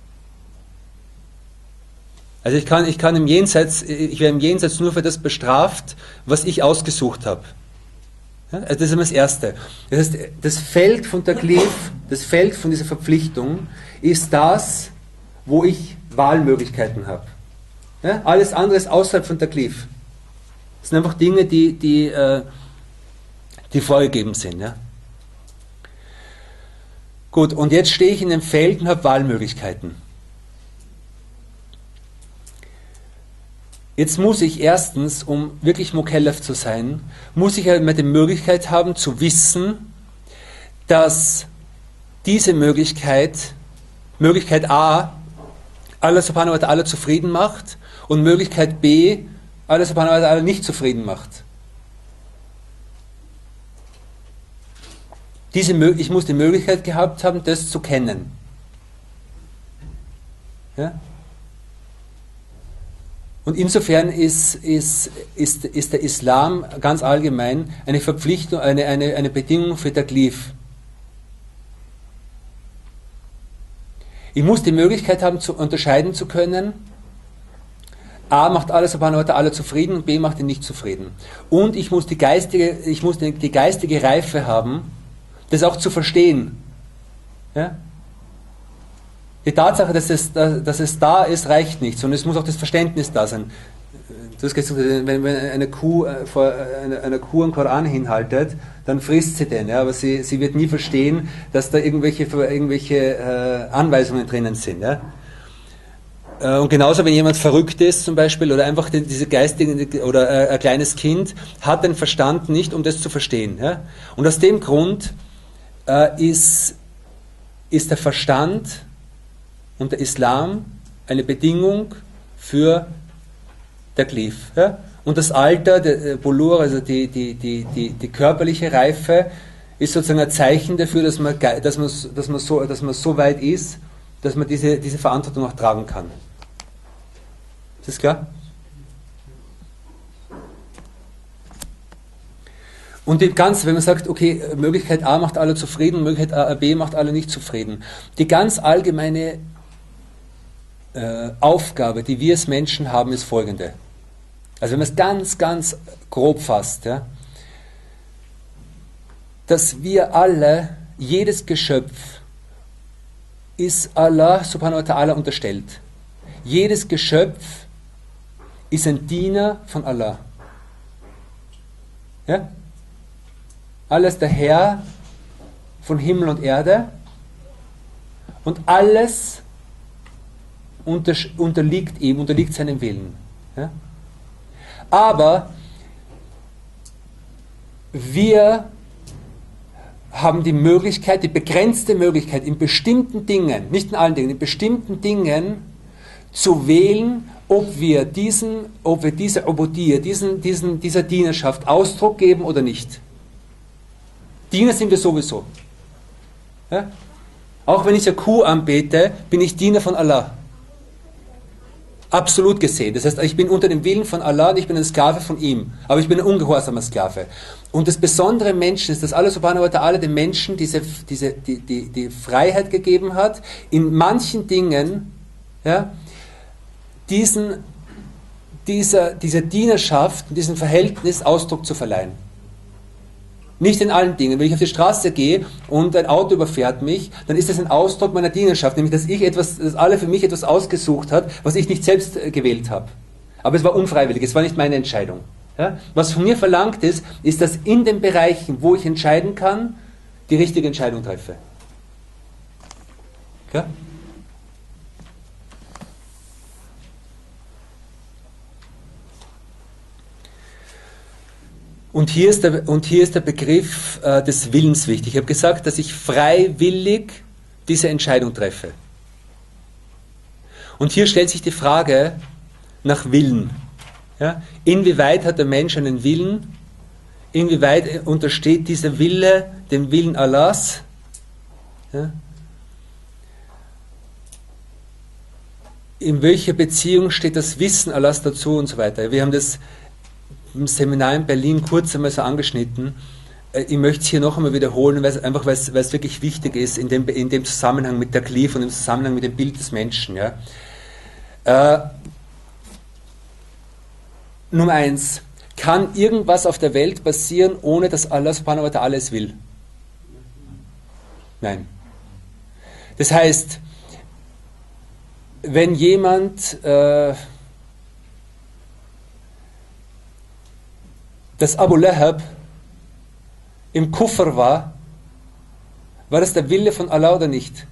Also ich kann, ich kann im Jenseits, ich werde im Jenseits nur für das bestraft, was ich ausgesucht habe. Ja, also das ist immer das Erste. Das heißt, das Feld von Taklif, das Feld von dieser Verpflichtung ist das, wo ich Wahlmöglichkeiten habe. Ja, alles andere ist außerhalb von Taklif. Das sind einfach Dinge, die, die, äh, die vorgegeben sind. Ja. Gut, und jetzt stehe ich in dem Feld und habe Wahlmöglichkeiten. Jetzt muss ich erstens, um wirklich Mukellaf zu sein, muss ich halt die Möglichkeit haben zu wissen, dass diese Möglichkeit, Möglichkeit A, Allah subhanahu wa ta'ala zufrieden macht und Möglichkeit B, Allah subhanahu wa ta'ala nicht zufrieden macht. Diese, ich muss die Möglichkeit gehabt haben, das zu kennen. Ja? Und insofern ist, ist, ist, ist der Islam ganz allgemein eine Verpflichtung, eine, eine, eine Bedingung für Taklif. Ich muss die Möglichkeit haben, zu unterscheiden zu können, A macht Allah subhanahu wa ta'ala zufrieden und B macht ihn nicht zufrieden. Und ich muss die geistige, ich muss die, die geistige Reife haben, das auch zu verstehen. Ja? Die Tatsache, dass es, dass es da ist, reicht nicht, sondern es muss auch das Verständnis da sein. Du hast gesagt, wenn eine Kuh vor einer Kuh einen Koran hinhaltet, dann frisst sie den, ja, aber sie, sie wird nie verstehen, dass da irgendwelche, irgendwelche äh, Anweisungen drinnen sind. Ja. Und genauso, wenn jemand verrückt ist zum Beispiel oder einfach die, diese geistigen oder äh, ein kleines Kind hat den Verstand nicht, um das zu verstehen. Ja. Und aus dem Grund äh, ist, ist der Verstand und der Islam eine Bedingung für Taklif. Ja? Und das Alter, der Bulur, also die, die, die, die, die körperliche Reife, ist sozusagen ein Zeichen dafür, dass man, dass man, dass man, so, dass man so weit ist, dass man diese, diese Verantwortung auch tragen kann. Ist das klar? Und die ganze, wenn man sagt, okay, Möglichkeit A macht alle zufrieden, Möglichkeit A, B macht alle nicht zufrieden. Die ganz allgemeine äh, Aufgabe, die wir als Menschen haben, ist folgende. Also wenn man es ganz, ganz grob fasst, ja, dass wir alle, jedes Geschöpf ist Allah subhanahu wa ta'ala unterstellt. Jedes Geschöpf ist ein Diener von Allah. Ja? Alles der Herr von Himmel und Erde und alles unter, unterliegt ihm, unterliegt seinem Willen. Ja? Aber wir haben die Möglichkeit, die begrenzte Möglichkeit, in bestimmten Dingen, nicht in allen Dingen, in bestimmten Dingen zu wählen, ob wir diesen, ob wir dieser Ubudiyya, diesen, diesen, dieser Dienerschaft Ausdruck geben oder nicht. Diener sind wir sowieso. Ja? Auch wenn ich eine Kuh anbete, bin ich Diener von Allah. Absolut gesehen. Das heißt, ich bin unter dem Willen von Allah und ich bin ein Sklave von ihm. Aber ich bin ein ungehorsamer Sklave. Und das Besondere im Menschen ist, dass Allah subhanahu wa ta'ala dem Menschen diese, diese, die, die, die Freiheit gegeben hat, in manchen Dingen, ja, diesen, dieser, dieser Dienerschaft, diesem Verhältnis Ausdruck zu verleihen. Nicht in allen Dingen. Wenn ich auf die Straße gehe und ein Auto überfährt mich, dann ist das ein Ausdruck meiner Dienerschaft, nämlich dass ich etwas, dass Allah für mich etwas ausgesucht hat, was ich nicht selbst gewählt habe. Aber es war unfreiwillig, es war nicht meine Entscheidung. Ja? Was von mir verlangt ist, ist, dass in den Bereichen, wo ich entscheiden kann, die richtige Entscheidung treffe. Okay? Und hier ist der, und hier ist der Begriff äh, des Willens wichtig. Ich habe gesagt, dass ich freiwillig diese Entscheidung treffe. Und hier stellt sich die Frage nach Willen. Ja? Inwieweit hat der Mensch einen Willen? Inwieweit untersteht dieser Wille dem Willen Allahs? Ja? In welcher Beziehung steht das Wissen Allahs dazu und so weiter? Wir haben das im Seminar in Berlin kurz einmal so angeschnitten. Ich möchte es hier noch einmal wiederholen, weil es, einfach weil es, weil es wirklich wichtig ist in dem, in dem Zusammenhang mit der Klif und im Zusammenhang mit dem Bild des Menschen. Ja. Äh, Nummer eins. Kann irgendwas auf der Welt passieren, ohne dass Allah subhanahu wa ta'ala es will? Nein. Das heißt, wenn jemand äh, dass Abu Lahab im Kufr war, war das der Wille von Allah oder nicht?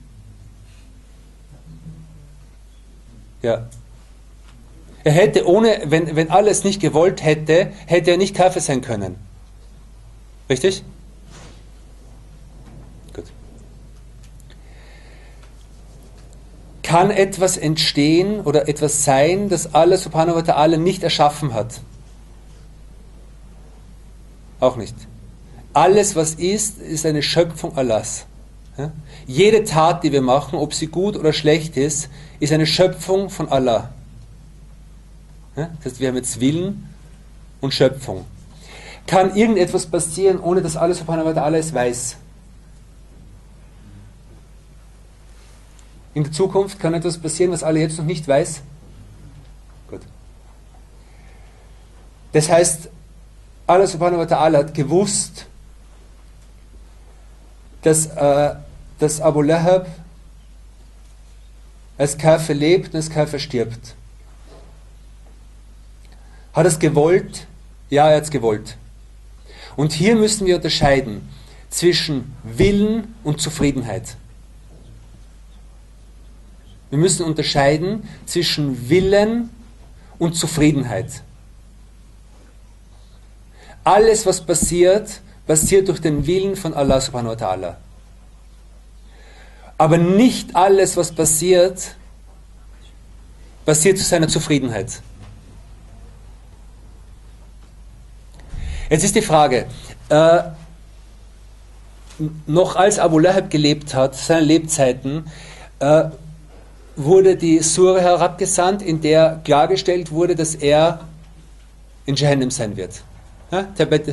Ja. Er hätte ohne, wenn, wenn Allah es nicht gewollt hätte, hätte er nicht Kafir sein können. Richtig? Gut. Kann etwas entstehen oder etwas sein, das Allah subhanahu wa ta'ala nicht erschaffen hat? Auch nicht. Alles, was ist, ist eine Schöpfung Allahs. Ja? Jede Tat, die wir machen, ob sie gut oder schlecht ist, ist eine Schöpfung von Allah. Ja? Das heißt, wir haben jetzt Willen und Schöpfung. Kann irgendetwas passieren, ohne dass Allah subhanahu wa ta'ala es weiß? In der Zukunft kann etwas passieren, was Allah jetzt noch nicht weiß? Gut. Das heißt, Allah subhanahu wa ta'ala hat gewusst, dass, äh, dass Abu Lahab als Kafir lebt und als Kafir stirbt. Hat er es gewollt? Ja, er hat es gewollt. Und hier müssen wir unterscheiden zwischen Willen und Zufriedenheit. Wir müssen unterscheiden zwischen Willen und Zufriedenheit. Alles, was passiert, passiert durch den Willen von Allah subhanahu wa ta'ala. Aber nicht alles, was passiert, passiert zu seiner Zufriedenheit. Jetzt ist die Frage, äh, noch als Abu Lahab gelebt hat, seine Lebzeiten, äh, wurde die Sure herabgesandt, in der klargestellt wurde, dass er in Jahannam sein wird. Ja?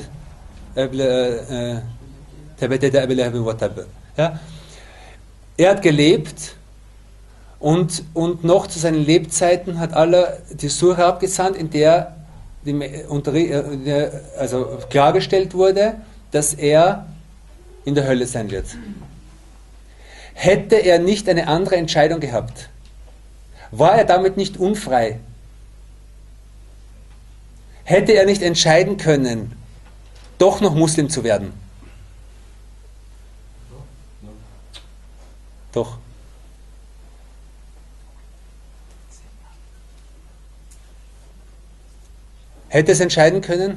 Ja? Er hat gelebt und, und noch zu seinen Lebzeiten hat Allah die Sure abgesandt, in der die, unter, also klargestellt wurde, dass er in der Hölle sein wird. Hätte er nicht eine andere Entscheidung gehabt, war er damit nicht unfrei? Hätte er nicht entscheiden können, doch noch Muslim zu werden? Doch. Hätte es entscheiden können?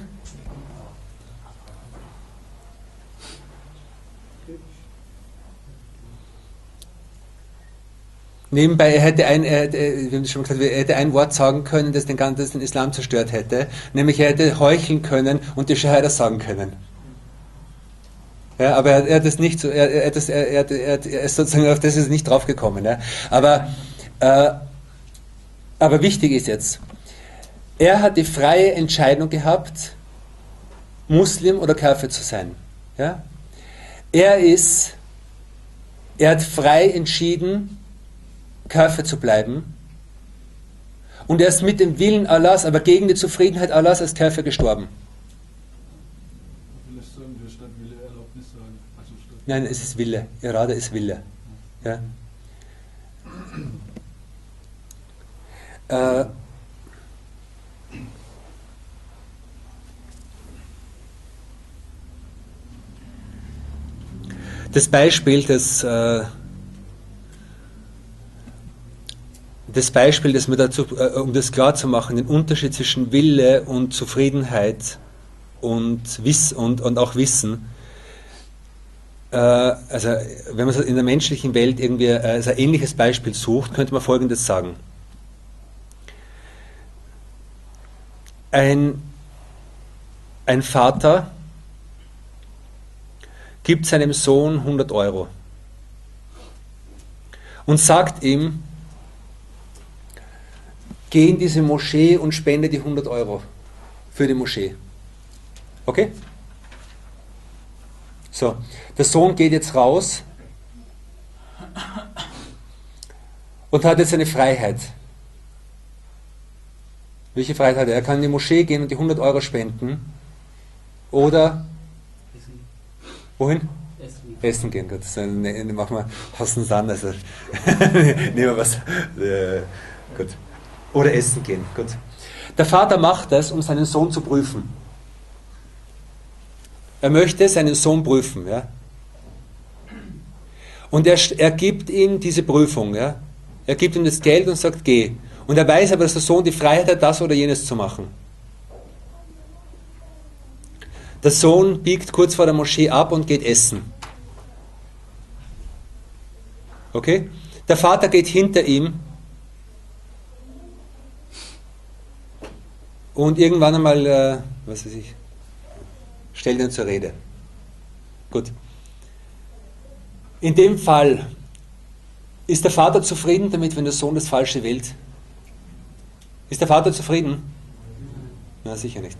Nebenbei, er hätte ein, er hätte, wir haben schon gesagt, er hätte ein Wort sagen können, das den ganzen Islam zerstört hätte, nämlich er hätte heucheln können und die Shahada sagen können. Ja, aber er, er hat es nicht so, er, er, das, er, er, er, er ist sozusagen auf das ist nicht draufgekommen. Ja. Aber äh, Aber wichtig ist jetzt, er hat die freie Entscheidung gehabt, Muslim oder Kafir zu sein. Ja? Er ist, er hat frei entschieden, Kafir zu bleiben. Und er ist mit dem Willen Allahs, aber gegen die Zufriedenheit Allahs als Kafir gestorben. Nein, es ist Wille. Irada ist Wille. Ja. Äh, das Beispiel, das, äh, das Beispiel, das mir dazu, äh, um das klar zu machen, den Unterschied zwischen Wille und Zufriedenheit und, Wiss und, und auch Wissen. Also wenn man in der menschlichen Welt irgendwie also ein ähnliches Beispiel sucht, könnte man Folgendes sagen. Ein, ein Vater gibt seinem Sohn hundert Euro und sagt ihm, geh in diese Moschee und spende die hundert Euro für die Moschee. Okay? So, der Sohn geht jetzt raus und hat jetzt eine Freiheit. Welche Freiheit hat er? Er kann in die Moschee gehen und die hundert Euro spenden oder Essen. Wohin? Essen. Essen gehen. Gut, das ne, ne, machen wir Hassen an, also nehmen wir was. Äh, gut. Oder essen gehen. Gut. Der Vater macht das, um seinen Sohn zu prüfen. Er möchte seinen Sohn prüfen. Ja? Und er, er gibt ihm diese Prüfung. Ja? Er gibt ihm das Geld und sagt, geh. Und er weiß aber, dass der Sohn die Freiheit hat, das oder jenes zu machen. Der Sohn biegt kurz vor der Moschee ab und geht essen. Okay? Der Vater geht hinter ihm und irgendwann einmal, äh, was weiß ich, stellt ihn zur Rede. Gut. In dem Fall ist der Vater zufrieden damit, wenn der Sohn das Falsche wählt? Ist der Vater zufrieden? Na, sicher nicht.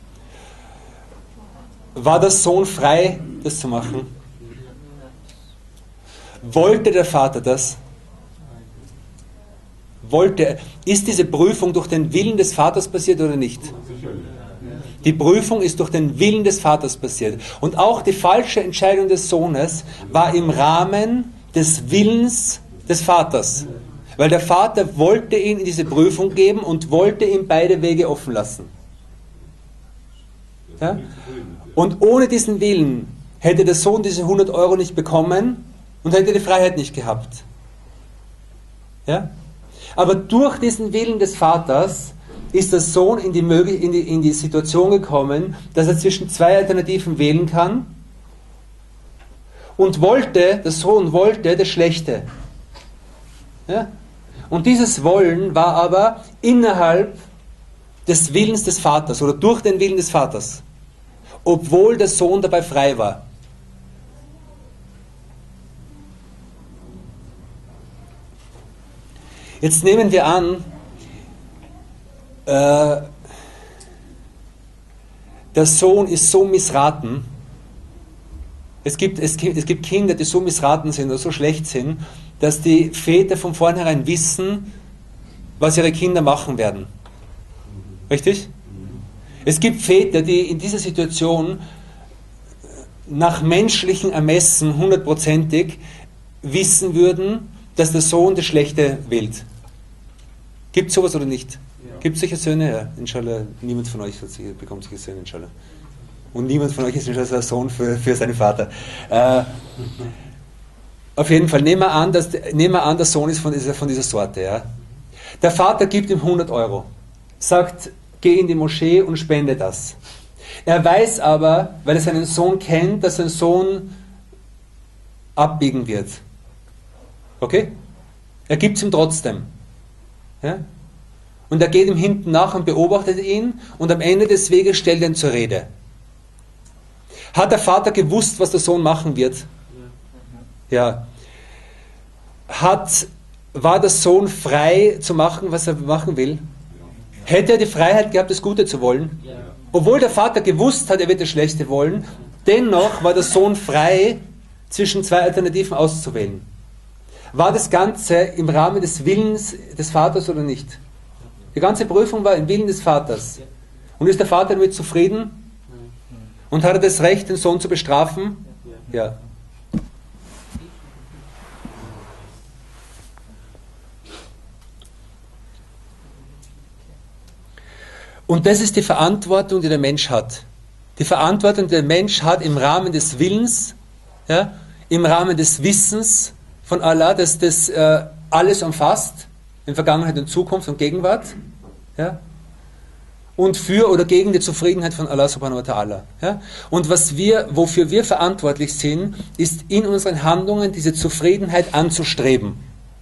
War der Sohn frei, das zu machen? Wollte der Vater das? Wollte, ist diese Prüfung durch den Willen des Vaters passiert oder nicht? Die Prüfung ist durch den Willen des Vaters passiert. Und auch die falsche Entscheidung des Sohnes war im Rahmen des Willens des Vaters. Weil der Vater wollte ihn in diese Prüfung geben und wollte ihm beide Wege offen lassen. Ja? Und ohne diesen Willen hätte der Sohn diese hundert Euro nicht bekommen und hätte die Freiheit nicht gehabt. Ja? Aber durch diesen Willen des Vaters ist der Sohn in die, in, die, in die Situation gekommen, dass er zwischen zwei Alternativen wählen kann und wollte, der Sohn wollte das Schlechte. Ja? Und dieses Wollen war aber innerhalb des Willens des Vaters oder durch den Willen des Vaters, obwohl der Sohn dabei frei war. Jetzt nehmen wir an, äh, der Sohn ist so missraten. Es gibt, es, gibt, es gibt Kinder, die so missraten sind oder so schlecht sind, dass die Väter von vornherein wissen, was ihre Kinder machen werden. Richtig? Es gibt Väter, die in dieser Situation nach menschlichen Ermessen hundertprozentig wissen würden, dass der Sohn das Schlechte wählt. Gibt es sowas oder nicht? Ja. Gibt es solche Söhne? Ja, inshallah, niemand von euch bekommt solche Söhne, inshallah. Und niemand von euch ist inshallah ein Sohn für, für seinen Vater. Äh, auf jeden Fall, nehmen wir an, dass, nehmen wir an, der Sohn ist von dieser, von dieser Sorte. Ja. Der Vater gibt ihm hundert Euro, sagt, geh in die Moschee und spende das. Er weiß aber, weil er seinen Sohn kennt, dass sein Sohn abbiegen wird. Okay? Er gibt es ihm trotzdem. Ja? Und er geht ihm hinten nach und beobachtet ihn und am Ende des Weges stellt er ihn zur Rede. Hat der Vater gewusst, was der Sohn machen wird? Ja. Hat war der Sohn frei zu machen, was er machen will? Hätte er die Freiheit gehabt, das Gute zu wollen? Obwohl der Vater gewusst hat, er wird das Schlechte wollen, dennoch war der Sohn frei, zwischen zwei Alternativen auszuwählen. War das Ganze im Rahmen des Willens des Vaters oder nicht? Die ganze Prüfung war im Willen des Vaters. Und ist der Vater damit zufrieden? Und hat er das Recht, den Sohn zu bestrafen? Ja. Und das ist die Verantwortung, die der Mensch hat. Die Verantwortung, die der Mensch hat im Rahmen des Willens, ja, im Rahmen des Wissens von Allah, dass das äh, alles umfasst, in Vergangenheit und Zukunft und Gegenwart, ja, und für oder gegen die Zufriedenheit von Allah subhanahu wa ta'ala. Ja. Und was wir, wofür wir verantwortlich sind, ist in unseren Handlungen diese Zufriedenheit anzustreben.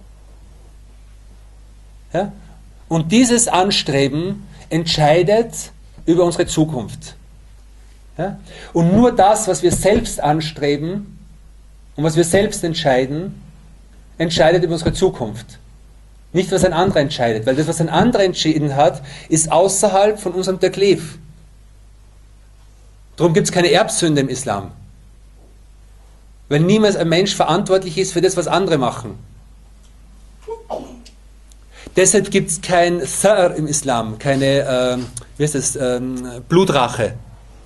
Ja. Und dieses Anstreben entscheidet über unsere Zukunft. Ja. Und nur das, was wir selbst anstreben und was wir selbst entscheiden, entscheidet über unsere Zukunft. Nicht, was ein anderer entscheidet, weil das, was ein anderer entschieden hat, ist außerhalb von unserem Taklif. Darum gibt es keine Erbsünde im Islam. Weil niemals ein Mensch verantwortlich ist für das, was andere machen. Deshalb gibt es kein Thar im Islam, keine äh, wie heißt das, ähm, Blutrache.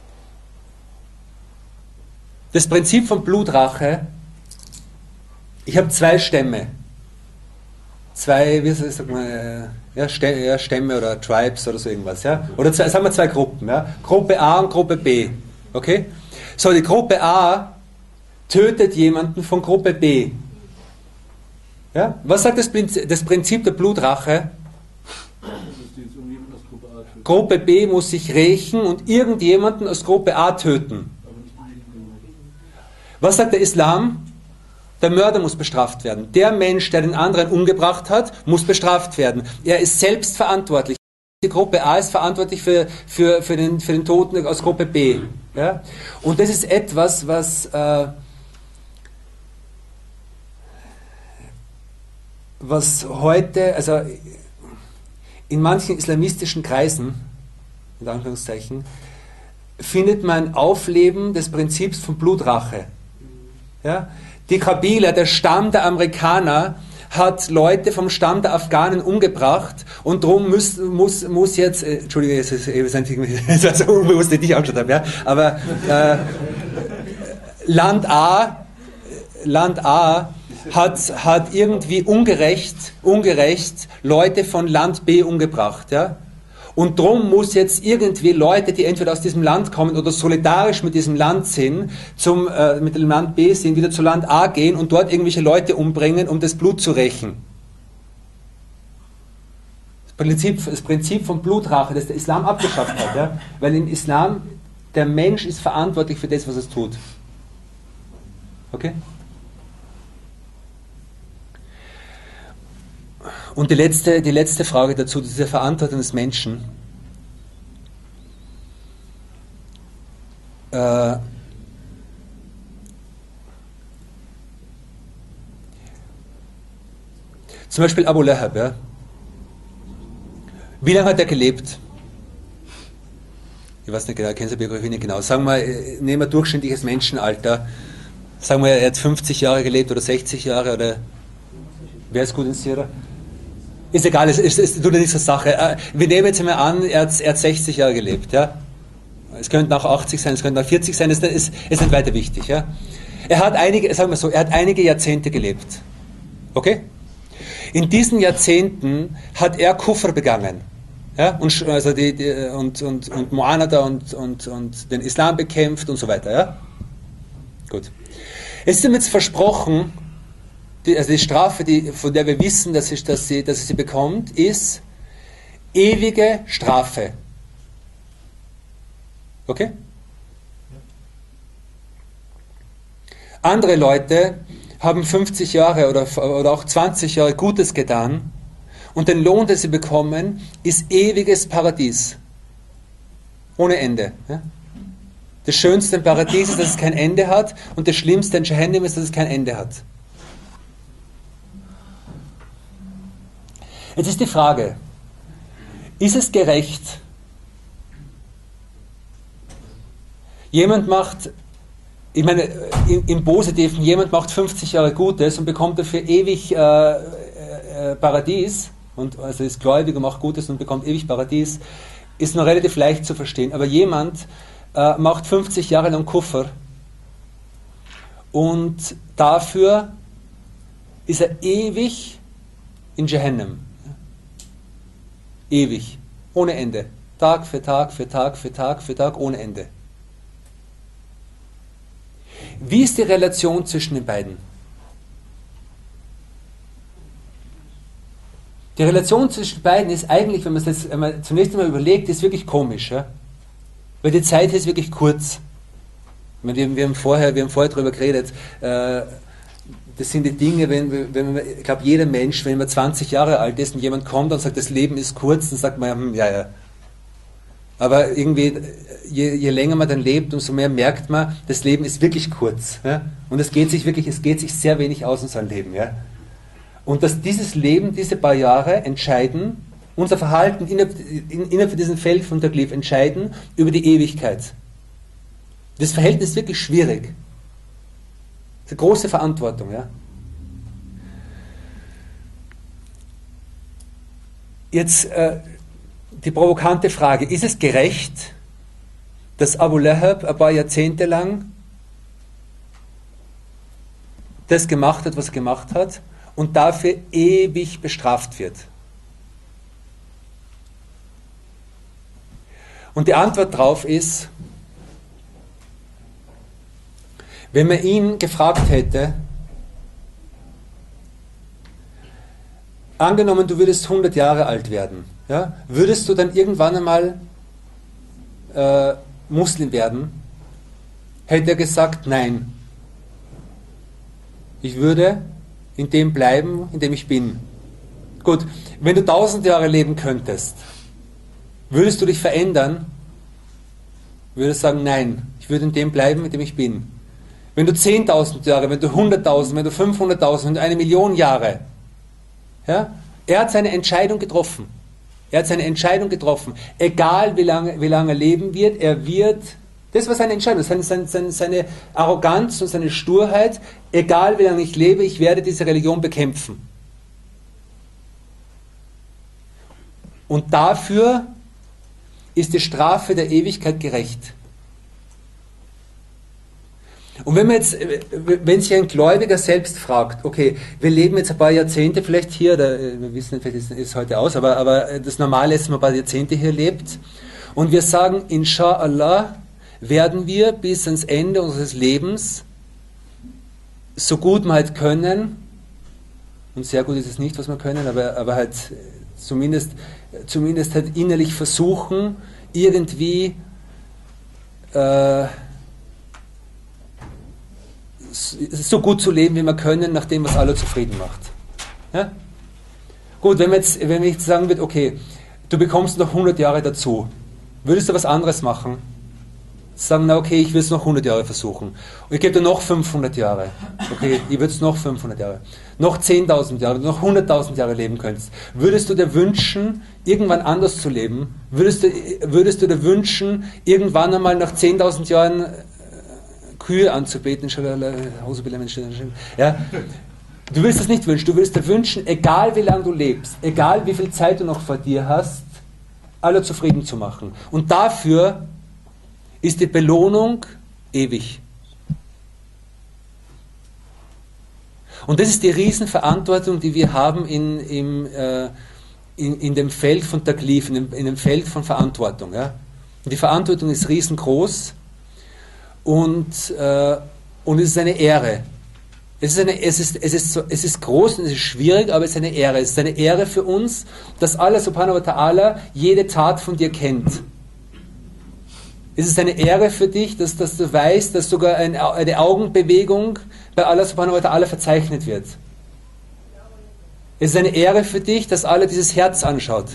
Das Prinzip von Blutrache, ich habe zwei Stämme. Zwei, wie sagt man, ja, Stämme oder Tribes oder so irgendwas, ja? Oder zwei, sagen wir zwei Gruppen, ja? Gruppe A und Gruppe B, okay? So, die Gruppe A tötet jemanden von Gruppe B. Ja? Was sagt das Prinzip, das Prinzip der Blutrache? Gruppe B muss sich rächen und irgendjemanden aus Gruppe A töten. Was sagt der Islam? Der Mörder muss bestraft werden. Der Mensch, der den anderen umgebracht hat, muss bestraft werden. Er ist selbst verantwortlich. Die Gruppe A ist verantwortlich für, für, für, den, für den Toten aus Gruppe B. Ja? Und das ist etwas, was, äh, was heute, also in manchen islamistischen Kreisen, in Anführungszeichen, findet man Aufleben des Prinzips von Blutrache. Ja? Die Kabila, der Stamm der Amerikaner, hat Leute vom Stamm der Afghanen umgebracht und darum muss, muss, muss jetzt, äh, Entschuldige, es ist, es ist so unbewusst, dass ich dich angeschaut habe, ja? Aber äh, Land A, Land A hat, hat irgendwie ungerecht, ungerecht Leute von Land B umgebracht, ja? Und darum muss jetzt irgendwie Leute, die entweder aus diesem Land kommen oder solidarisch mit diesem Land sind, zum, äh, mit dem Land B sind, wieder zu Land A gehen und dort irgendwelche Leute umbringen, um das Blut zu rächen. Das Prinzip, das Prinzip von Blutrache, das der Islam abgeschafft hat. Ja? Weil im Islam, der Mensch ist verantwortlich für das, was er tut. Okay? Und die letzte, die letzte Frage dazu, diese Verantwortung des Menschen. Äh, zum Beispiel Abu Lahab. Ja? Wie lange hat er gelebt? Ich weiß nicht genau, ich kenne seine Biografie nicht genau. Sagen wir, nehmen wir durchschnittliches Menschenalter. Sagen wir, er hat fünfzig Jahre gelebt oder sechzig Jahre oder wer ist gut in Sira? Ist egal, es, es, es tut ja nicht zur Sache. Wir nehmen jetzt einmal an, er hat, er hat sechzig Jahre gelebt. Ja? Es könnten auch achtzig sein, es könnten auch vierzig sein, es ist, ist nicht weiter wichtig. Ja? Er hat einige, sagen wir so, er hat einige Jahrzehnte gelebt. Okay? In diesen Jahrzehnten hat er Kufr begangen. Ja? Und, also die, die, und, und, und Mu'anada und, und, und den Islam bekämpft und so weiter. Ja? Gut. Es ist ihm jetzt versprochen, Die, also die Strafe, die, von der wir wissen, dass, ich, dass, sie, dass sie bekommt, ist ewige Strafe. Okay? Andere Leute haben fünfzig Jahre oder, oder auch zwanzig Jahre Gutes getan und den Lohn, den sie bekommen, ist ewiges Paradies. Ohne Ende. Ja? Das Schönste im Paradies ist, dass es kein Ende hat und das Schlimmste in Jahannam ist, dass es kein Ende hat. Jetzt ist die Frage, ist es gerecht, jemand macht, ich meine, im, im Positiven, jemand macht fünfzig Jahre Gutes und bekommt dafür ewig äh, äh, Paradies, und also ist gläubig und macht Gutes und bekommt ewig Paradies, ist noch relativ leicht zu verstehen. Aber jemand äh, macht fünfzig Jahre lang Kuffer und dafür ist er ewig in Jahannam. Ewig, ohne Ende. Tag für Tag, für Tag, für Tag, für Tag, ohne Ende. Wie ist die Relation zwischen den beiden? Die Relation zwischen beiden ist eigentlich, wenn man es jetzt einmal zunächst einmal überlegt, ist wirklich komisch. Ja? Weil die Zeit ist wirklich kurz. Wir, wir, haben, vorher, wir haben vorher darüber geredet, äh, das sind die Dinge, wenn, wenn man, ich glaube, jeder Mensch, wenn man zwanzig Jahre alt ist und jemand kommt und sagt, das Leben ist kurz, dann sagt man, hm, ja, ja. Aber irgendwie, je, je länger man dann lebt, umso mehr merkt man, das Leben ist wirklich kurz. Ja? Und es geht sich wirklich, es geht sich sehr wenig aus in seinem Leben. Ja? Und dass dieses Leben, diese paar Jahre entscheiden, unser Verhalten innerhalb, innerhalb von diesem Feld von der Glyph entscheiden über die Ewigkeit. Das Verhältnis ist wirklich schwierig. Das ist eine große Verantwortung. Ja? Jetzt äh, die provokante Frage, ist es gerecht, dass Abu Lahab ein paar Jahrzehnte lang das gemacht hat, was er gemacht hat, und dafür ewig bestraft wird? Und die Antwort darauf ist, wenn man ihn gefragt hätte, angenommen, du würdest hundert Jahre alt werden, ja, würdest du dann irgendwann einmal äh, Muslim werden? Hätte er gesagt, nein. Ich würde in dem bleiben, in dem ich bin. Gut, wenn du tausend Jahre leben könntest, würdest du dich verändern? Würdest sagen, nein, ich würde in dem bleiben, in dem ich bin. Wenn du zehntausend Jahre, wenn du hunderttausend, wenn du fünfhunderttausend, wenn du eine Million Jahre, ja, er hat seine Entscheidung getroffen. Er hat seine Entscheidung getroffen. Egal wie lange, wie lange er leben wird, er wird, das war seine Entscheidung, seine, seine, seine Arroganz und seine Sturheit, egal wie lange ich lebe, ich werde diese Religion bekämpfen. Und dafür ist die Strafe der Ewigkeit gerecht. Und wenn man jetzt, wenn sich ein Gläubiger selbst fragt, okay, wir leben jetzt ein paar Jahrzehnte vielleicht hier, oder wir wissen nicht, vielleicht ist es heute aus, aber, aber das Normale ist, dass man ein paar Jahrzehnte hier lebt, und wir sagen, Insha'Allah werden wir bis ans Ende unseres Lebens so gut wir halt können, und sehr gut ist es nicht, was wir können, aber, aber halt zumindest, zumindest halt innerlich versuchen, irgendwie äh, so gut zu leben, wie wir können, nach dem, was Allah zufrieden macht. Ja? Gut, wenn man jetzt, wenn man jetzt sagen wird, okay, du bekommst noch hundert Jahre dazu, würdest du was anderes machen? Sagen, na okay, ich will es noch hundert Jahre versuchen. Und ich gebe dir noch fünfhundert Jahre. Okay, ich würde es noch fünfhundert Jahre. Noch zehntausend Jahre, noch hunderttausend Jahre leben könntest. Würdest du dir wünschen, irgendwann anders zu leben? Würdest du, würdest du dir wünschen, irgendwann einmal nach zehntausend Jahren Kühe anzubeten? Ja? Du willst das nicht wünschen. Du willst dir wünschen, egal wie lange du lebst, egal wie viel Zeit du noch vor dir hast, alle zufrieden zu machen. Und dafür ist die Belohnung ewig. Und das ist die Riesenverantwortung, die wir haben in, im, äh, in, in dem Feld von Taklif, in dem, in dem Feld von Verantwortung. Ja? Und die Verantwortung ist riesengroß und, äh, und es ist eine Ehre. Es ist, eine, es, ist, es, ist so, es ist groß und es ist schwierig, aber es ist eine Ehre. Es ist eine Ehre für uns, dass Allah subhanahu wa ta'ala jede Tat von dir kennt. Es ist eine Ehre für dich, dass, dass du weißt, dass sogar eine, eine Augenbewegung bei Allah subhanahu wa ta'ala verzeichnet wird. Es ist eine Ehre für dich, dass Allah dieses Herz anschaut.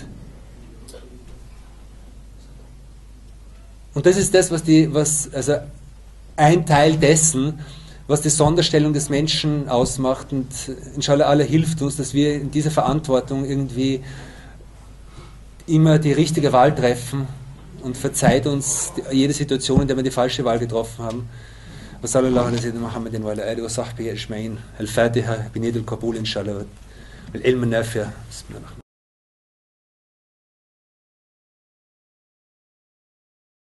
Und das ist das, was die, was, also ein Teil dessen, was die Sonderstellung des Menschen ausmacht. Und inshallah Allah hilft uns, dass wir in dieser Verantwortung irgendwie immer die richtige Wahl treffen und verzeiht uns jede Situation, in der wir die falsche Wahl getroffen haben. وصلى الله على سيدنا محمد وعلى آله وصحبه أجمعين. الفاتحة بنية القبول إن شاء الله والعلم النافع.